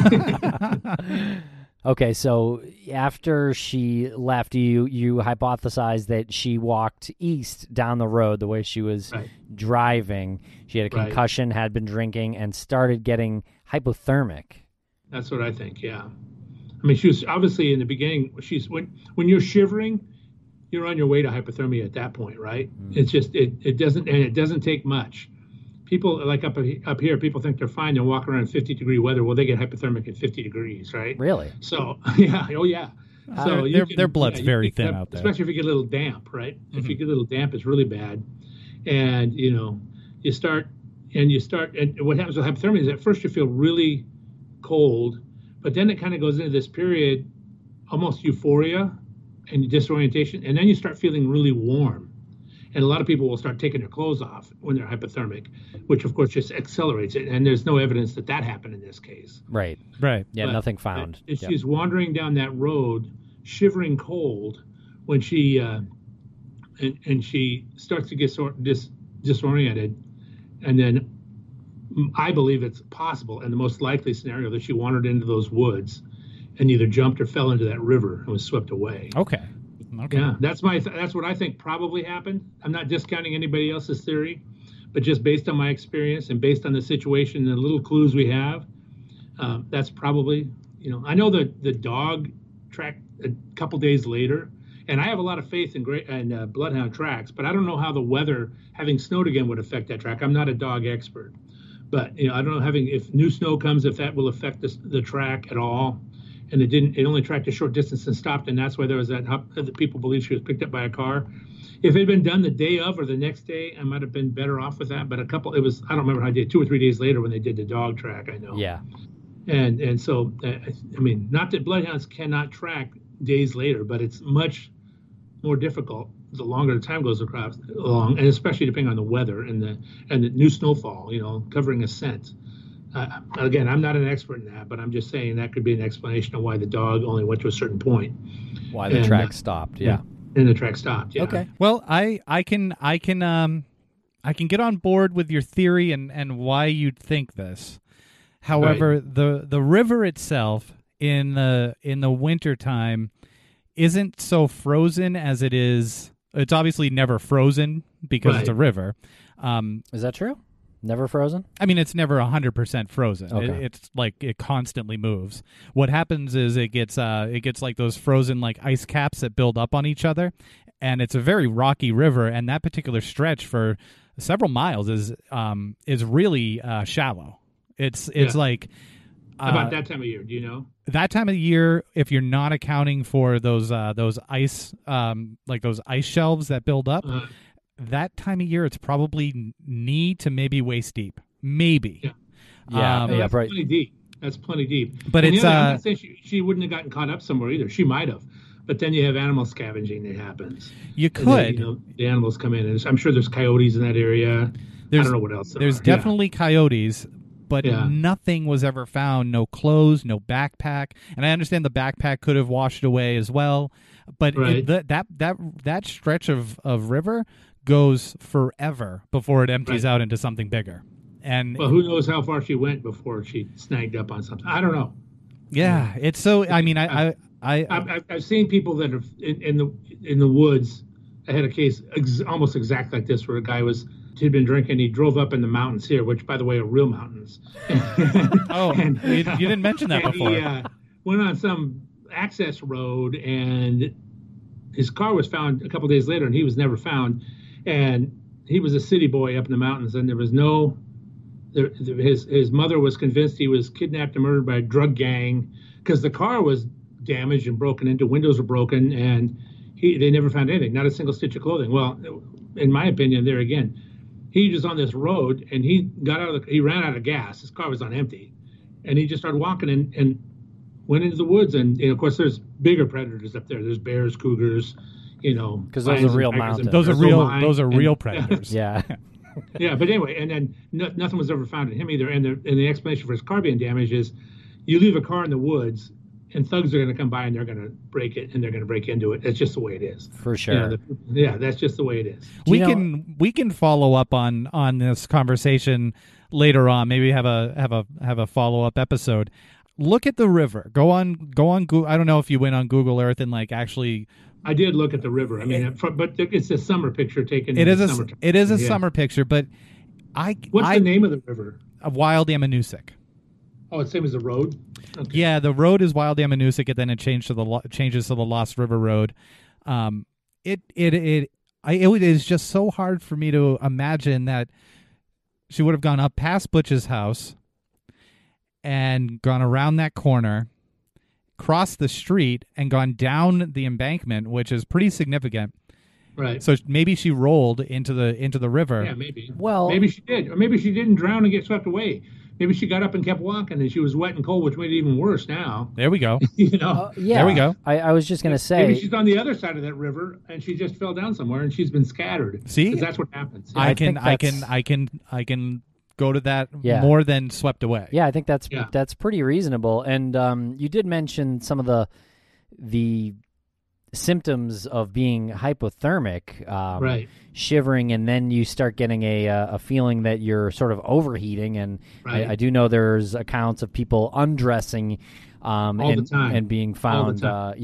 right? Okay, so after she left, you hypothesized that she walked east down the road the way she was driving. She had a concussion, had been drinking, and started getting hypothermic. That's what I think, yeah. I mean, she was obviously in the beginning, when you're shivering, you're on your way to hypothermia at that point, right? It's just, it doesn't take much. People like up here, people think they're fine. They're walking around in 50-degree weather. Well, they get hypothermic at 50 degrees, right? Really? So, yeah. Oh, yeah. So their blood's very thin out there. Especially if you get a little damp, right? If you get a little damp, it's really bad. And, you start, and what happens with hypothermia is at first you feel really cold, but then it kind of goes into this period, almost euphoria and disorientation. And then you start feeling really warm. And a lot of people will start taking their clothes off when they're hypothermic, which of course just accelerates it. And there's no evidence that happened in this case. Right. Yeah, but nothing found. She's wandering down that road, shivering cold, when she and she starts to get disoriented. And then I believe it's possible, and the most likely scenario, that she wandered into those woods and either jumped or fell into that river and was swept away. Okay. Yeah, that's what I think probably happened. I'm not discounting anybody else's theory, but just based on my experience and based on the situation and the little clues we have, that's probably, I know the dog tracked a couple days later, and I have a lot of faith in bloodhound tracks, but I don't know how the weather, having snowed again, would affect that track. I'm not a dog expert, but I don't know if new snow comes, if that will affect the track at all. And it only tracked a short distance and stopped, and that's why there was that people believe she was picked up by a car. If it had been done the day of or the next day, I might have been better off with that. But I don't remember how I did, 2 or 3 days later when they did the dog track, I know. Yeah. And so, I mean, not that bloodhounds cannot track days later, but it's much more difficult the longer the time goes along, and especially depending on the weather and the new snowfall, covering a scent. Again, I'm not an expert in that, but I'm just saying that could be an explanation of why the dog only went to a certain point. Why the track stopped, yeah. And the track stopped, yeah. Okay. Well, I can get on board with your theory and why you'd think this. However, the river itself in the wintertime isn't so frozen as it is. It's obviously never frozen because it's a river. Is that true? Never frozen? I mean, it's never 100% frozen. Okay. It's like it constantly moves. What happens is it gets like those frozen like ice caps that build up on each other, and it's a very rocky river. And that particular stretch for several miles is really shallow. It's like about that time of year. Do you know? That time of year, if you're not accounting for those ice like those ice shelves that build up. That time of year, it's probably knee to maybe waist deep. Maybe. Yeah. That's plenty deep. That's plenty deep. But and it's I'm not saying she wouldn't have gotten caught up somewhere either. She might have. But then you have animal scavenging that happens. You could. Then, the animals come in, and I'm sure there's coyotes in that area. I don't know what else. There's definitely coyotes, but nothing was ever found. No clothes, no backpack. And I understand the backpack could have washed away as well. But that stretch of river goes forever before it empties out into something bigger. And who knows how far she went before she snagged up on something? I don't know. Yeah, it's so. I mean, I've seen people that are in the woods. I had a case almost exact like this where a guy he'd been drinking. He drove up in the mountains here, which by the way are real mountains. You didn't mention that before. He went on some access road, and his car was found a couple days later, and he was never found. And he was a city boy up in the mountains, and there was his mother was convinced he was kidnapped and murdered by a drug gang because the car was damaged and broken into, windows were broken, and they never found anything, not a single stitch of clothing. Well, in my opinion, there again, he was on this road, and he ran out of gas. His car was on empty, and he just started walking and went into the woods. And of course, there's bigger predators up there. There's bears, cougars. Because those are real mountains. Those are real predators. Yeah. Yeah, but anyway, and then nothing was ever found in him either. And the explanation for his car being damaged is, you leave a car in the woods, and thugs are going to come by and they're going to break it and they're going to break into it. It's just the way it is. For sure. That's just the way it is. We can follow up on this conversation later on. Maybe have a follow up episode. Look at the river. Go on Google. I don't know if you went on Google Earth and actually. I did look at the river. I mean, but it's a summer picture taken. It is a summer picture, but What's the name of the river? Wild Ammonoosuc. Oh, it's same as the road. Okay. Yeah, the road is Wild Ammonoosuc, and then it changes to the Lost River Road. It is just so hard for me to imagine that she would have gone up past Butch's house and gone around that corner, crossed the street, and gone down the embankment, which is pretty significant. Right. So maybe she rolled into the river. Yeah, maybe. Well, maybe she did, or maybe she didn't drown and get swept away. Maybe she got up and kept walking, and she was wet and cold, which made it even worse now. There we go. Yeah. There we go. I was just going to say. Maybe she's on the other side of that river, and she just fell down somewhere, and she's been scattered. See, 'cause that's what happens. I can go to that more than swept away. Yeah, I think that's pretty reasonable. And you did mention some of the symptoms of being hypothermic, right? Shivering, and then you start getting a feeling that you're sort of overheating. And right. I do know there's accounts of people undressing all the time. and being found, dead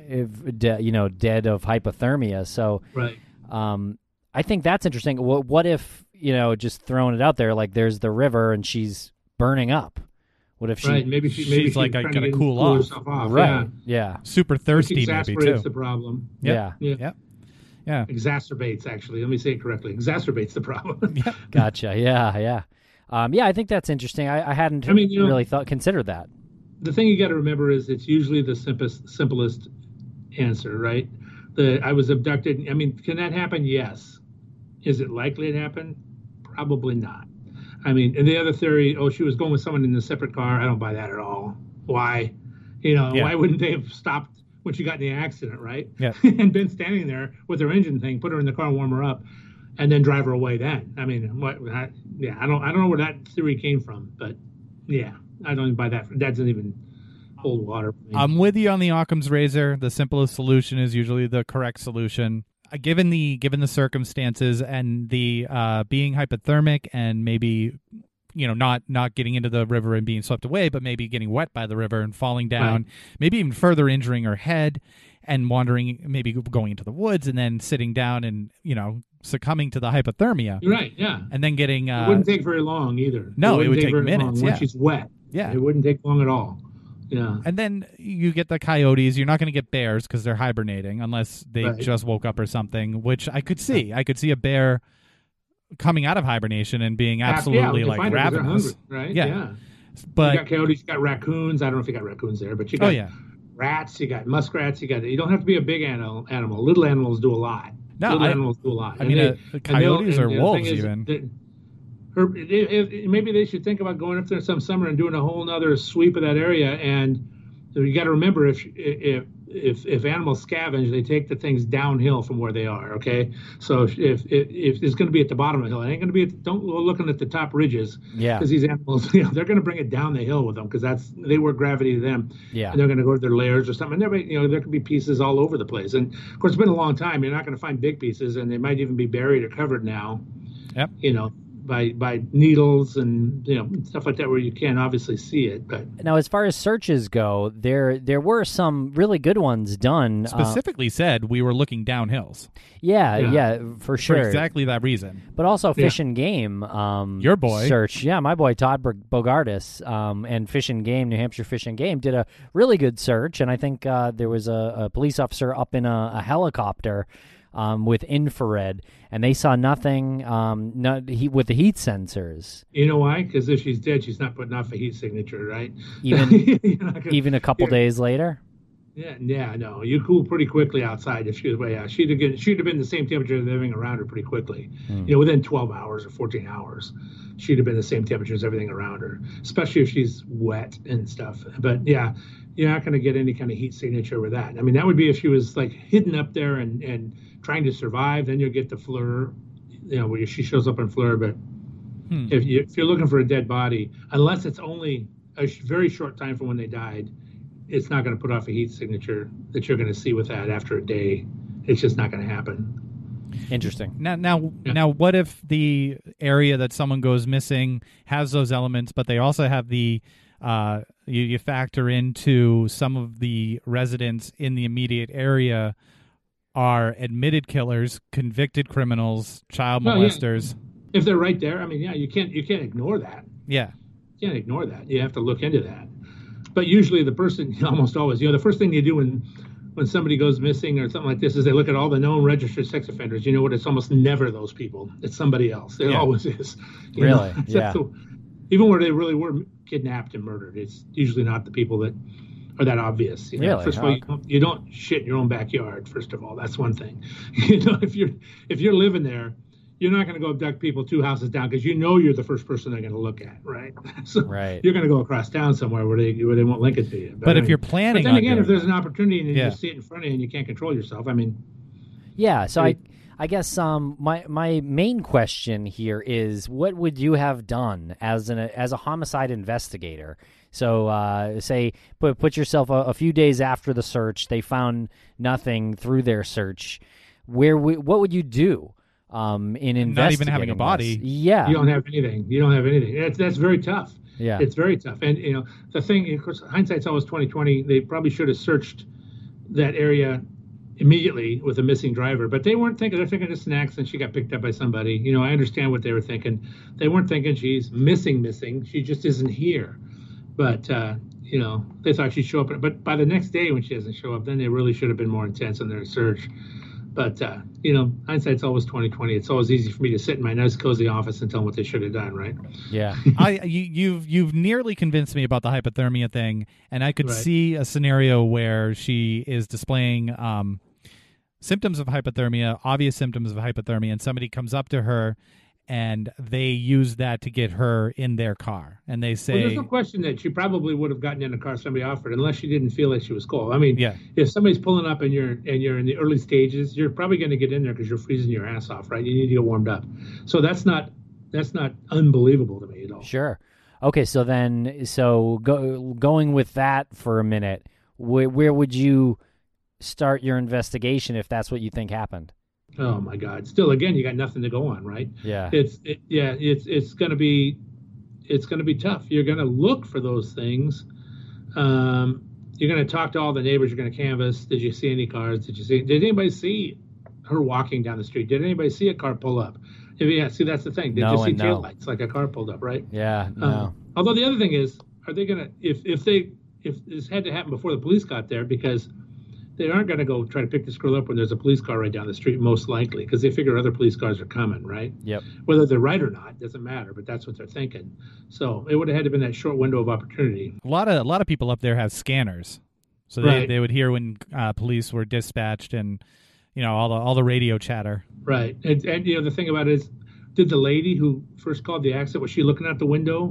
of hypothermia. So, right. I think that's interesting. What if, just throwing it out there, there's the river and she's burning up? What if she? Right, maybe she's I gotta cool off. Herself off. Right. Yeah. Super thirsty, Which maybe exacerbates too. the problem. Yeah. Yeah. Exacerbates, actually. Let me say it correctly. Exacerbates the problem. Yeah. Gotcha. Yeah. I think that's interesting. I hadn't really considered that. The thing you got to remember is it's usually the simplest answer, right? I was abducted. I mean, can that happen? Yes. Is it likely it happened? Probably not. I mean, and the other theory, she was going with someone in a separate car. I don't buy that at all. Why? Why wouldn't they have stopped when she got in the accident, right? Yeah. And been standing there with her engine thing, put her in the car and warm her up, and then drive her away then. I mean, I don't know where that theory came from, but yeah, I don't even buy that. That doesn't even hold water. I'm with you on the Occam's razor. The simplest solution is usually the correct solution. Given the circumstances and the being hypothermic and maybe not getting into the river and being swept away, but maybe getting wet by the river and falling down, maybe even further injuring her head and wandering, maybe going into the woods and then sitting down and succumbing to the hypothermia. Right. Yeah. And then getting it wouldn't take very long either. No, it would take minutes. Once she's wet. Yeah. It wouldn't take long at all. Yeah. And then you get the coyotes. You're not going to get bears because they're hibernating unless they just woke up or something, which I could see. I could see a bear coming out of hibernation and being absolutely ravenous. Hungry, right? Yeah. But you got coyotes, you got raccoons. I don't know if you got raccoons there, but you got rats, you got muskrats, you don't have to be a big animal. Little animals do a lot. Animals do a lot. I mean, coyotes or wolves even. Maybe they should think about going up there some summer and doing a whole nother sweep of that area. And you got to remember, if animals scavenge, they take the things downhill from where they are. Okay, so if it's going to be at the bottom of the hill, it ain't going to be. Don't go looking at the top ridges. Yeah, because these animals, they're going to bring it down the hill with them because they work gravity to them. Yeah, and they're going to go to their layers or something. And there could be pieces all over the place. And of course, it's been a long time. You're not going to find big pieces, and they might even be buried or covered now. Yep. By needles and stuff like that where you can't obviously see it. But now, as far as searches go, there were some really good ones done. Specifically said we were looking down hills. Yeah, for sure. For exactly that reason. But also Fish and Game. Your boy. Search. Yeah, my boy Todd Bogardus and Fish and Game, New Hampshire Fish and Game, did a really good search. And I think there was a police officer up in a helicopter with infrared, and they saw nothing with the heat sensors. You know why? Because if she's dead, she's not putting off a heat signature, right? Even a couple days later? Yeah, no. You cool pretty quickly outside if she was way out. She'd have been the same temperature living around her pretty quickly. Within 12 hours or 14 hours, she'd have been the same temperature as everything around her, especially if she's wet and stuff. But yeah, you're not going to get any kind of heat signature with that. I mean, that would be if she was hidden up there and trying to survive. Then you'll get the FLIR, where she shows up on FLIR. But if you're looking for a dead body, unless it's only a very short time from when they died, it's not going to put off a heat signature that you're going to see with that after a day. It's just not going to happen. Interesting. Now, what if the area that someone goes missing has those elements, but they also have the you factor into some of the residents in the immediate area are admitted killers, convicted criminals, child molesters. If they're right there, I mean, you can't ignore that. Yeah, you can't ignore that. You have to look into that. But usually, the person, almost always, the first thing you do when somebody goes missing or something like this is they look at all the known registered sex offenders. You know what? It's almost never those people. It's somebody else. It always is. Really? Yeah. Even where they really were kidnapped and murdered, it's usually not the people that are that obvious. Really? First of all, you don't shit in your own backyard. First of all, that's one thing. If you're living there, you're not going to go abduct people 2 houses down because you're the first person they're going to look at, right? So you're going to go across town somewhere where they won't link it to you. But if you're planning, but then again, if there's an opportunity and you just see it in front of you and you can't control yourself, I mean, So I guess my main question here is, what would you have done as a homicide investigator? So say put yourself a few days after the search, they found nothing through their search. What would you do? In investigating, not even having a body. Yeah, you don't have anything. That's very tough. Yeah, it's very tough. And the thing, of course, hindsight's always 20/20. They probably should have searched that area immediately with a missing driver, but they weren't thinking. They're thinking it's an accident. She got picked up by somebody. I understand what they were thinking. They weren't thinking she's missing. She just isn't here. But they thought she'd show up. But by the next day when she doesn't show up, then they really should have been more intense in their search. But, hindsight's always 20/20. It's always easy for me to sit in my nice, cozy office and tell them what they should have done, right? Yeah. You've nearly convinced me about the hypothermia thing, and I could see a scenario where she is displaying symptoms of hypothermia, obvious symptoms of hypothermia, and somebody comes up to her and they use that to get her in their car. And they say... Well, there's no question that she probably would have gotten in a car somebody offered, unless she didn't feel like she was cold. I mean, if somebody's pulling up and you're in the early stages, you're probably going to get in there because you're freezing your ass off, right? You need to get warmed up. So that's not unbelievable to me at all. Sure. Okay, so going with that for a minute, where would you start your investigation if that's what you think happened? Oh my God! Still, again, you got nothing to go on, right? Yeah. It's going to be tough. You're going to look for those things. You're going to talk to all the neighbors. You're going to canvass. Did you see any cars? Did anybody see her walking down the street? Did anybody see a car pull up? See, that's the thing. Did you see taillights like a car pulled up, right? Yeah. No. Although the other thing is, are they going to if this had to happen before the police got there, because they aren't going to go try to pick this girl up when there's a police car right down the street, most likely, because they figure other police cars are coming, right? Yep. Whether they're right or not doesn't matter, but that's what they're thinking. So it would have had to been that short window of opportunity. A lot of people up there have scanners, so they would hear when police were dispatched, and all the radio chatter. Right, and the thing about it is, did the lady who first called the accident, was she looking out the window?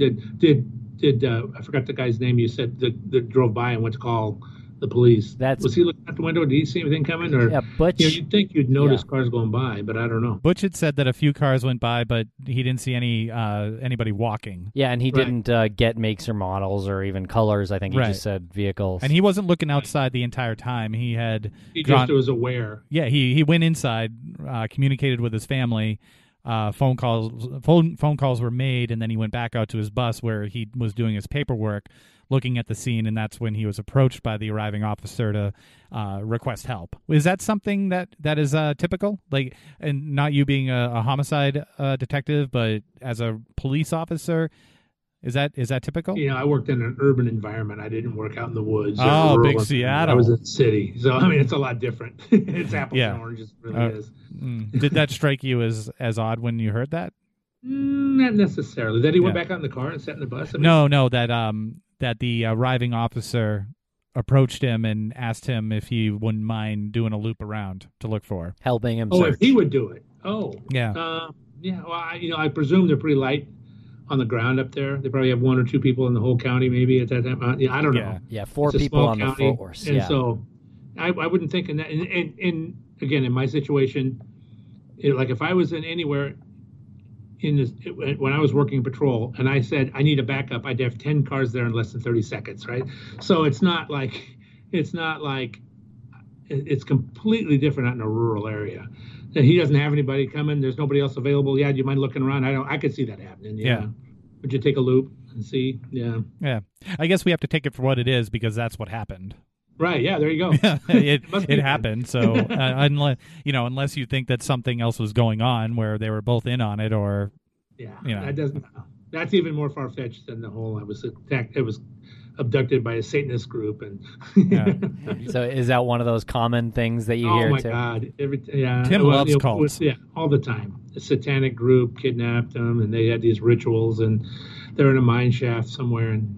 Did I forgot the guy's name? You said that drove by and went to call the police. Was he looking out the window? Did he see anything coming? Or Butch. You'd think you'd notice cars going by, but I don't know. Butch had said that a few cars went by, but he didn't see anybody walking. Yeah, and he didn't get makes or models or even colors. I think he just said vehicles. And he wasn't looking outside the entire time. He just was aware. Yeah, he went inside, communicated with his family. Phone calls were made, and then he went back out to his bus where he was doing his paperwork, looking at the scene, and that's when he was approached by the arriving officer to request help. Is that something that is typical? Like, and not you being a homicide detective, but as a police officer, is that typical? I worked in an urban environment. I didn't work out in the woods. Oh, big Seattle. I was in the city, so I mean, it's a lot different. It's apples and oranges, it really is. Did that strike you as odd when you heard that? Not necessarily. That he went back out in the car and sat in the bus. No, that the arriving officer approached him and asked him if he wouldn't mind doing a loop around to look for, helping him. Oh, search. if he would do it. Oh, yeah. Yeah. Well, I presume they're pretty light on the ground up there. They probably have 1 or 2 people in the whole county, maybe at that time. I don't know. Yeah, 4 people on the force. And so I wouldn't think in that. And again, in my situation, like if I was in anywhere, when I was working patrol, and I said I need a backup, I'd have 10 cars there in less than 30 seconds, right? So it's completely different out in a rural area. And he doesn't have anybody coming. There's nobody else available. Yeah, do you mind looking around? I could see that happening. Yeah. Would you take a loop and see? Yeah. Yeah. I guess we have to take it for what it is because that's what happened. Right. Yeah. There you go. it happened. So unless you think that something else was going on where they were both in on it, or that's even more far fetched than the whole I was attacked. It was abducted by a Satanist group, and So is that one of those common things that you hear? Oh my too? God! Tim loves cults. All the time. A satanic group kidnapped them, and they had these rituals, and they're in a mine shaft somewhere, and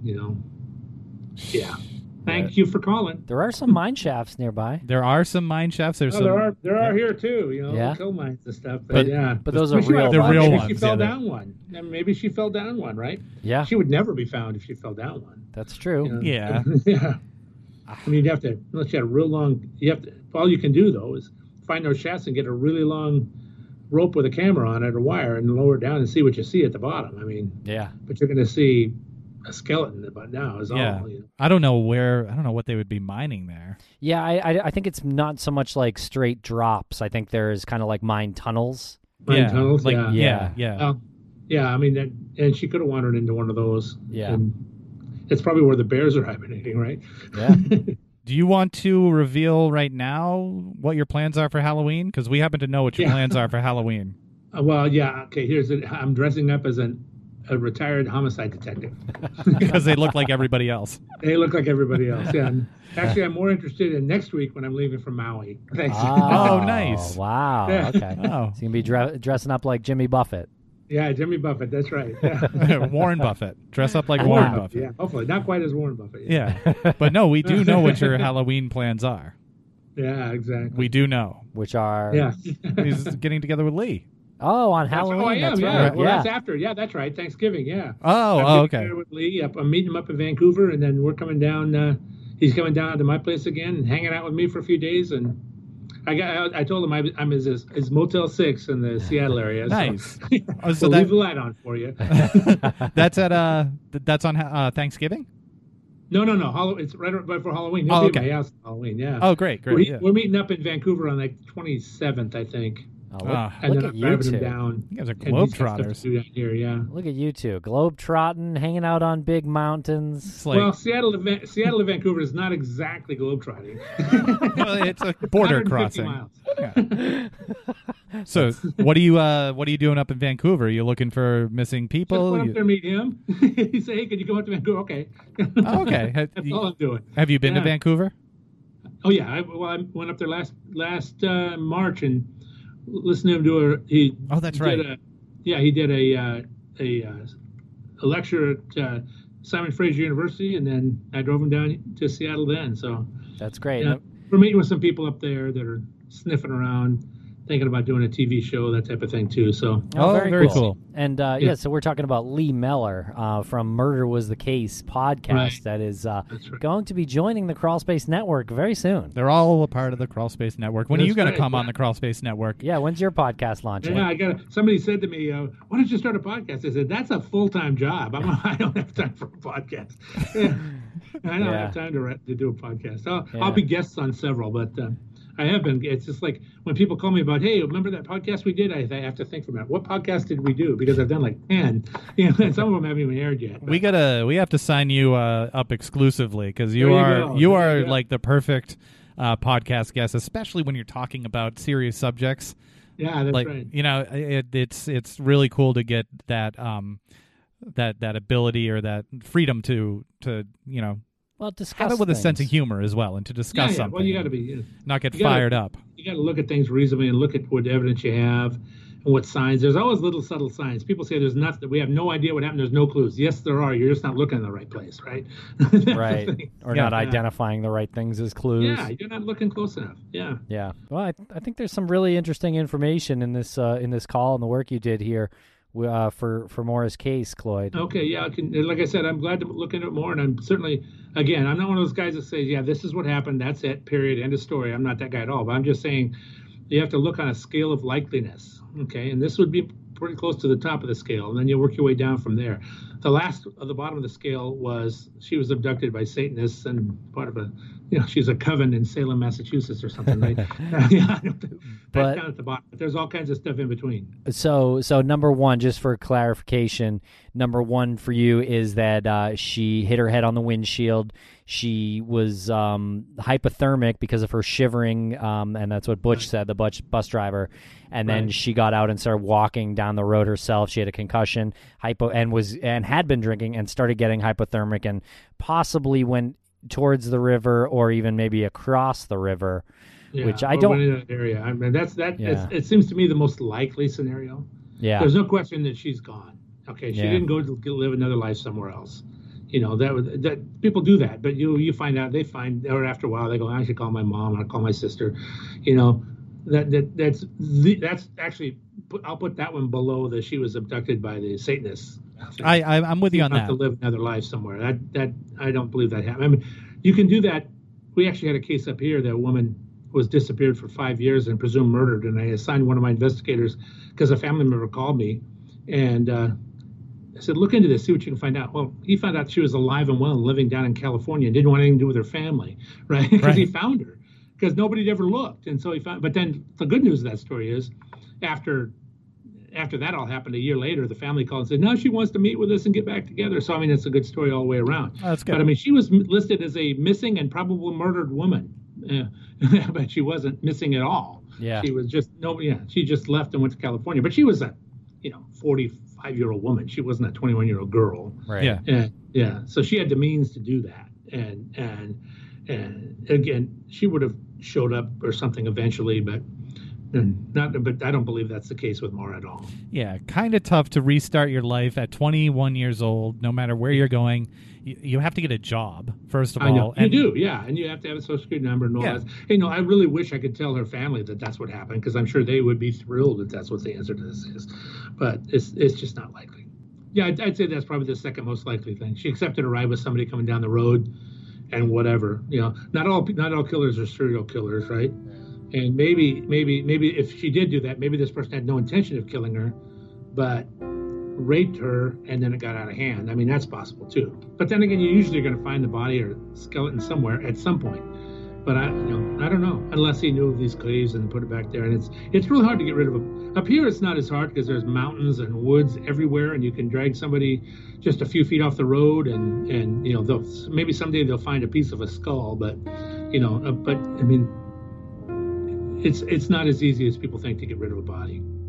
yeah. Thank you for calling. There are some mine shafts nearby. There are some mine shafts. There are here too. Coal mines and stuff. But those are real. They're real maybe ones. She fell down one, and maybe she fell down one, right? Yeah. She would never be found if she fell down one. That's true. Yeah. Yeah. I mean, unless you had a real long. All you can do though is find those shafts and get a really long rope with a camera on it or wire and lower it down and see what you see at the bottom. I mean, yeah. But you're going to see a skeleton about now is all. I don't know what they would be mining there. Yeah, I think it's not so much like straight drops. I think there's kind of like mine tunnels. Tunnels, yeah. I mean, and she could have wandered into one of those. Yeah. And it's probably where the bears are hibernating, right? Yeah. Do you want to reveal right now what your plans are for Halloween? Because we happen to know what your plans are for Halloween. Well, yeah. Okay, here's it. I'm dressing up as a retired homicide detective. Because they look like everybody else. They look like everybody else, yeah. Actually, I'm more interested in next week when I'm leaving from Maui. Thanks. Oh, nice. Wow. Yeah. Okay. Oh. So you can be dressing up like Jimmy Buffett. Yeah, Jimmy Buffett. That's right. Yeah. Warren Buffett. Dress up like Warren Buffett. Yeah, hopefully. Not quite as Warren Buffett. Yeah. But no, we do know what your Halloween plans are. Yeah, exactly. We do know. Which are... Yeah. He's getting together with Lee. Oh, on Halloween. I am, that's yeah. right. Well, that's after. Yeah, that's right. Thanksgiving, yeah. Oh, okay. With Lee. I'm meeting him up in Vancouver, and then we're coming down. He's coming down to my place again and hanging out with me for a few days. And I told him I'm his Motel 6 in the Seattle area. Nice. So leave the light on for you. That's on Thanksgiving? No. It's right before Halloween. He'll be at my house for Halloween, yeah. Oh, great. We're meeting up in Vancouver on like 27th, I think. Oh, and look then at you two. Down. You guys are globetrotters. Down here, yeah. Look at you two. Globe-trotting, hanging out on big mountains. Well, Seattle to Vancouver is not exactly globetrotting. Well, it's a border crossing. Miles. Yeah. So, what are you doing up in Vancouver? Are you looking for missing people? Just went up there, meet him. He said, "Hey, could you come up to Vancouver?" Okay. Okay. That's all I'm doing. Have you been to Vancouver? Oh yeah. I went up there last March and listened to him do that's right. He did a lecture at Simon Fraser University, and then I drove him down to Seattle then. So that's great. Yeah, we're meeting with some people up there that are sniffing around, thinking about doing a TV show, that type of thing too. So very cool. And so we're talking about Lee Meller from Murder Was the Case podcast that is going to be joining the Crawlspace Network very soon. They're all a part of the Crawlspace Network. When are you going to come on the Crawlspace Network? Yeah, when's your podcast launching? Yeah, somebody said to me, "Why don't you start a podcast?" I said, "That's a full-time job. I don't have time for a podcast. I don't have time to do a podcast. I'll be guests on several, but." I have been. It's just like when people call me about, hey, remember that podcast we did? I have to think for a minute. What podcast did we do? Because I've done like 10, and some of them haven't even aired yet. But. We have to sign you up exclusively because you are like the perfect podcast guest, especially when you're talking about serious subjects. Yeah, that's right. You know, it's really cool to get that that ability or that freedom to discuss have it with things. a sense of humor as well, and to discuss something. Well, you got to be not get fired up. You got to look at things reasonably and look at what evidence you have and what signs. There's always little subtle signs. People say there's nothing. We have no idea what happened. There's no clues. Yes, there are. You're just not looking in the right place, right? Right. Or not identifying the right things as clues. Yeah, you're not looking close enough. Yeah. Yeah. Well, I think there's some really interesting information in this call and the work you did here. For Morris case, Cloyd. Okay, yeah. Like I said, I'm glad to look into it more, and I'm certainly, again, I'm not one of those guys that says, yeah, this is what happened, that's it, period, end of story. I'm not that guy at all, but I'm just saying you have to look on a scale of likeliness, okay? And this would be pretty close to the top of the scale, and then you work your way down from there. The last of the bottom of the scale was she was abducted by Satanists and part of she's a coven in Salem, Massachusetts or something, right? Yeah, that's down at the bottom. But there's all kinds of stuff in between. So number one, just for clarification, number one for you is that she hit her head on the windshield. She was hypothermic because of her shivering, and that's what Butch said, the bus driver. And then she got out and started walking down the road herself. She had a concussion, and had been drinking and started getting hypothermic, and possibly went towards the river or even maybe across the river, which I don't. In that area. I mean, it seems to me the most likely scenario. Yeah. There's no question that she's gone. Okay, she didn't go to live another life somewhere else. That people do that, but you find out or after a while they go, I should call my mom, I'll call my sister. That's actually, I'll put that one below that she was abducted by the Satanists. I'm with you on that. To live another life somewhere. That I don't believe that happened. I mean, you can do that. We actually had a case up here that a woman was disappeared for 5 years and presumed murdered, and I assigned one of my investigators because a family member called me, and I said, look into this, see what you can find out. Well, he found out she was alive and well and living down in California and didn't want anything to do with her family, right? Because he found her, because nobody had ever looked. And so he found, but then the good news of that story is after that all happened a year later, the family called and said, no, she wants to meet with us and get back together. So, I mean, it's a good story all the way around. Oh, that's good. But, I mean, she was listed as a missing and probable murdered woman. But she wasn't missing at all. Yeah. She was just, she just left and went to California. But she was a, 45-year-old woman. She wasn't a 21-year-old girl. Right. Yeah. So she had the means to do that. And again, she would have showed up or something eventually, but I don't believe that's the case with Maura at all. Yeah, kind of tough to restart your life at 21 years old, no matter where you're going. You have to get a job, first of all. I know. You do, yeah, and you have to have a social security number and all that. I really wish I could tell her family that that's what happened, because I'm sure they would be thrilled if that's what the answer to this is. But it's just not likely. Yeah, I'd say that's probably the second most likely thing. She accepted a ride with somebody coming down the road, and whatever. Not all killers are serial killers, right? And maybe if she did do that, maybe this person had no intention of killing her, but raped her and then it got out of hand. I mean, that's possible too. But then again, you usually are going to find the body or skeleton somewhere at some point. But I don't know, unless he knew of these caves and put it back there. And it's really hard to get rid of them. Up here, it's not as hard because there's mountains and woods everywhere, and you can drag somebody just a few feet off the road, and maybe someday they'll find a piece of a skull. But I mean, it's not as easy as people think to get rid of a body.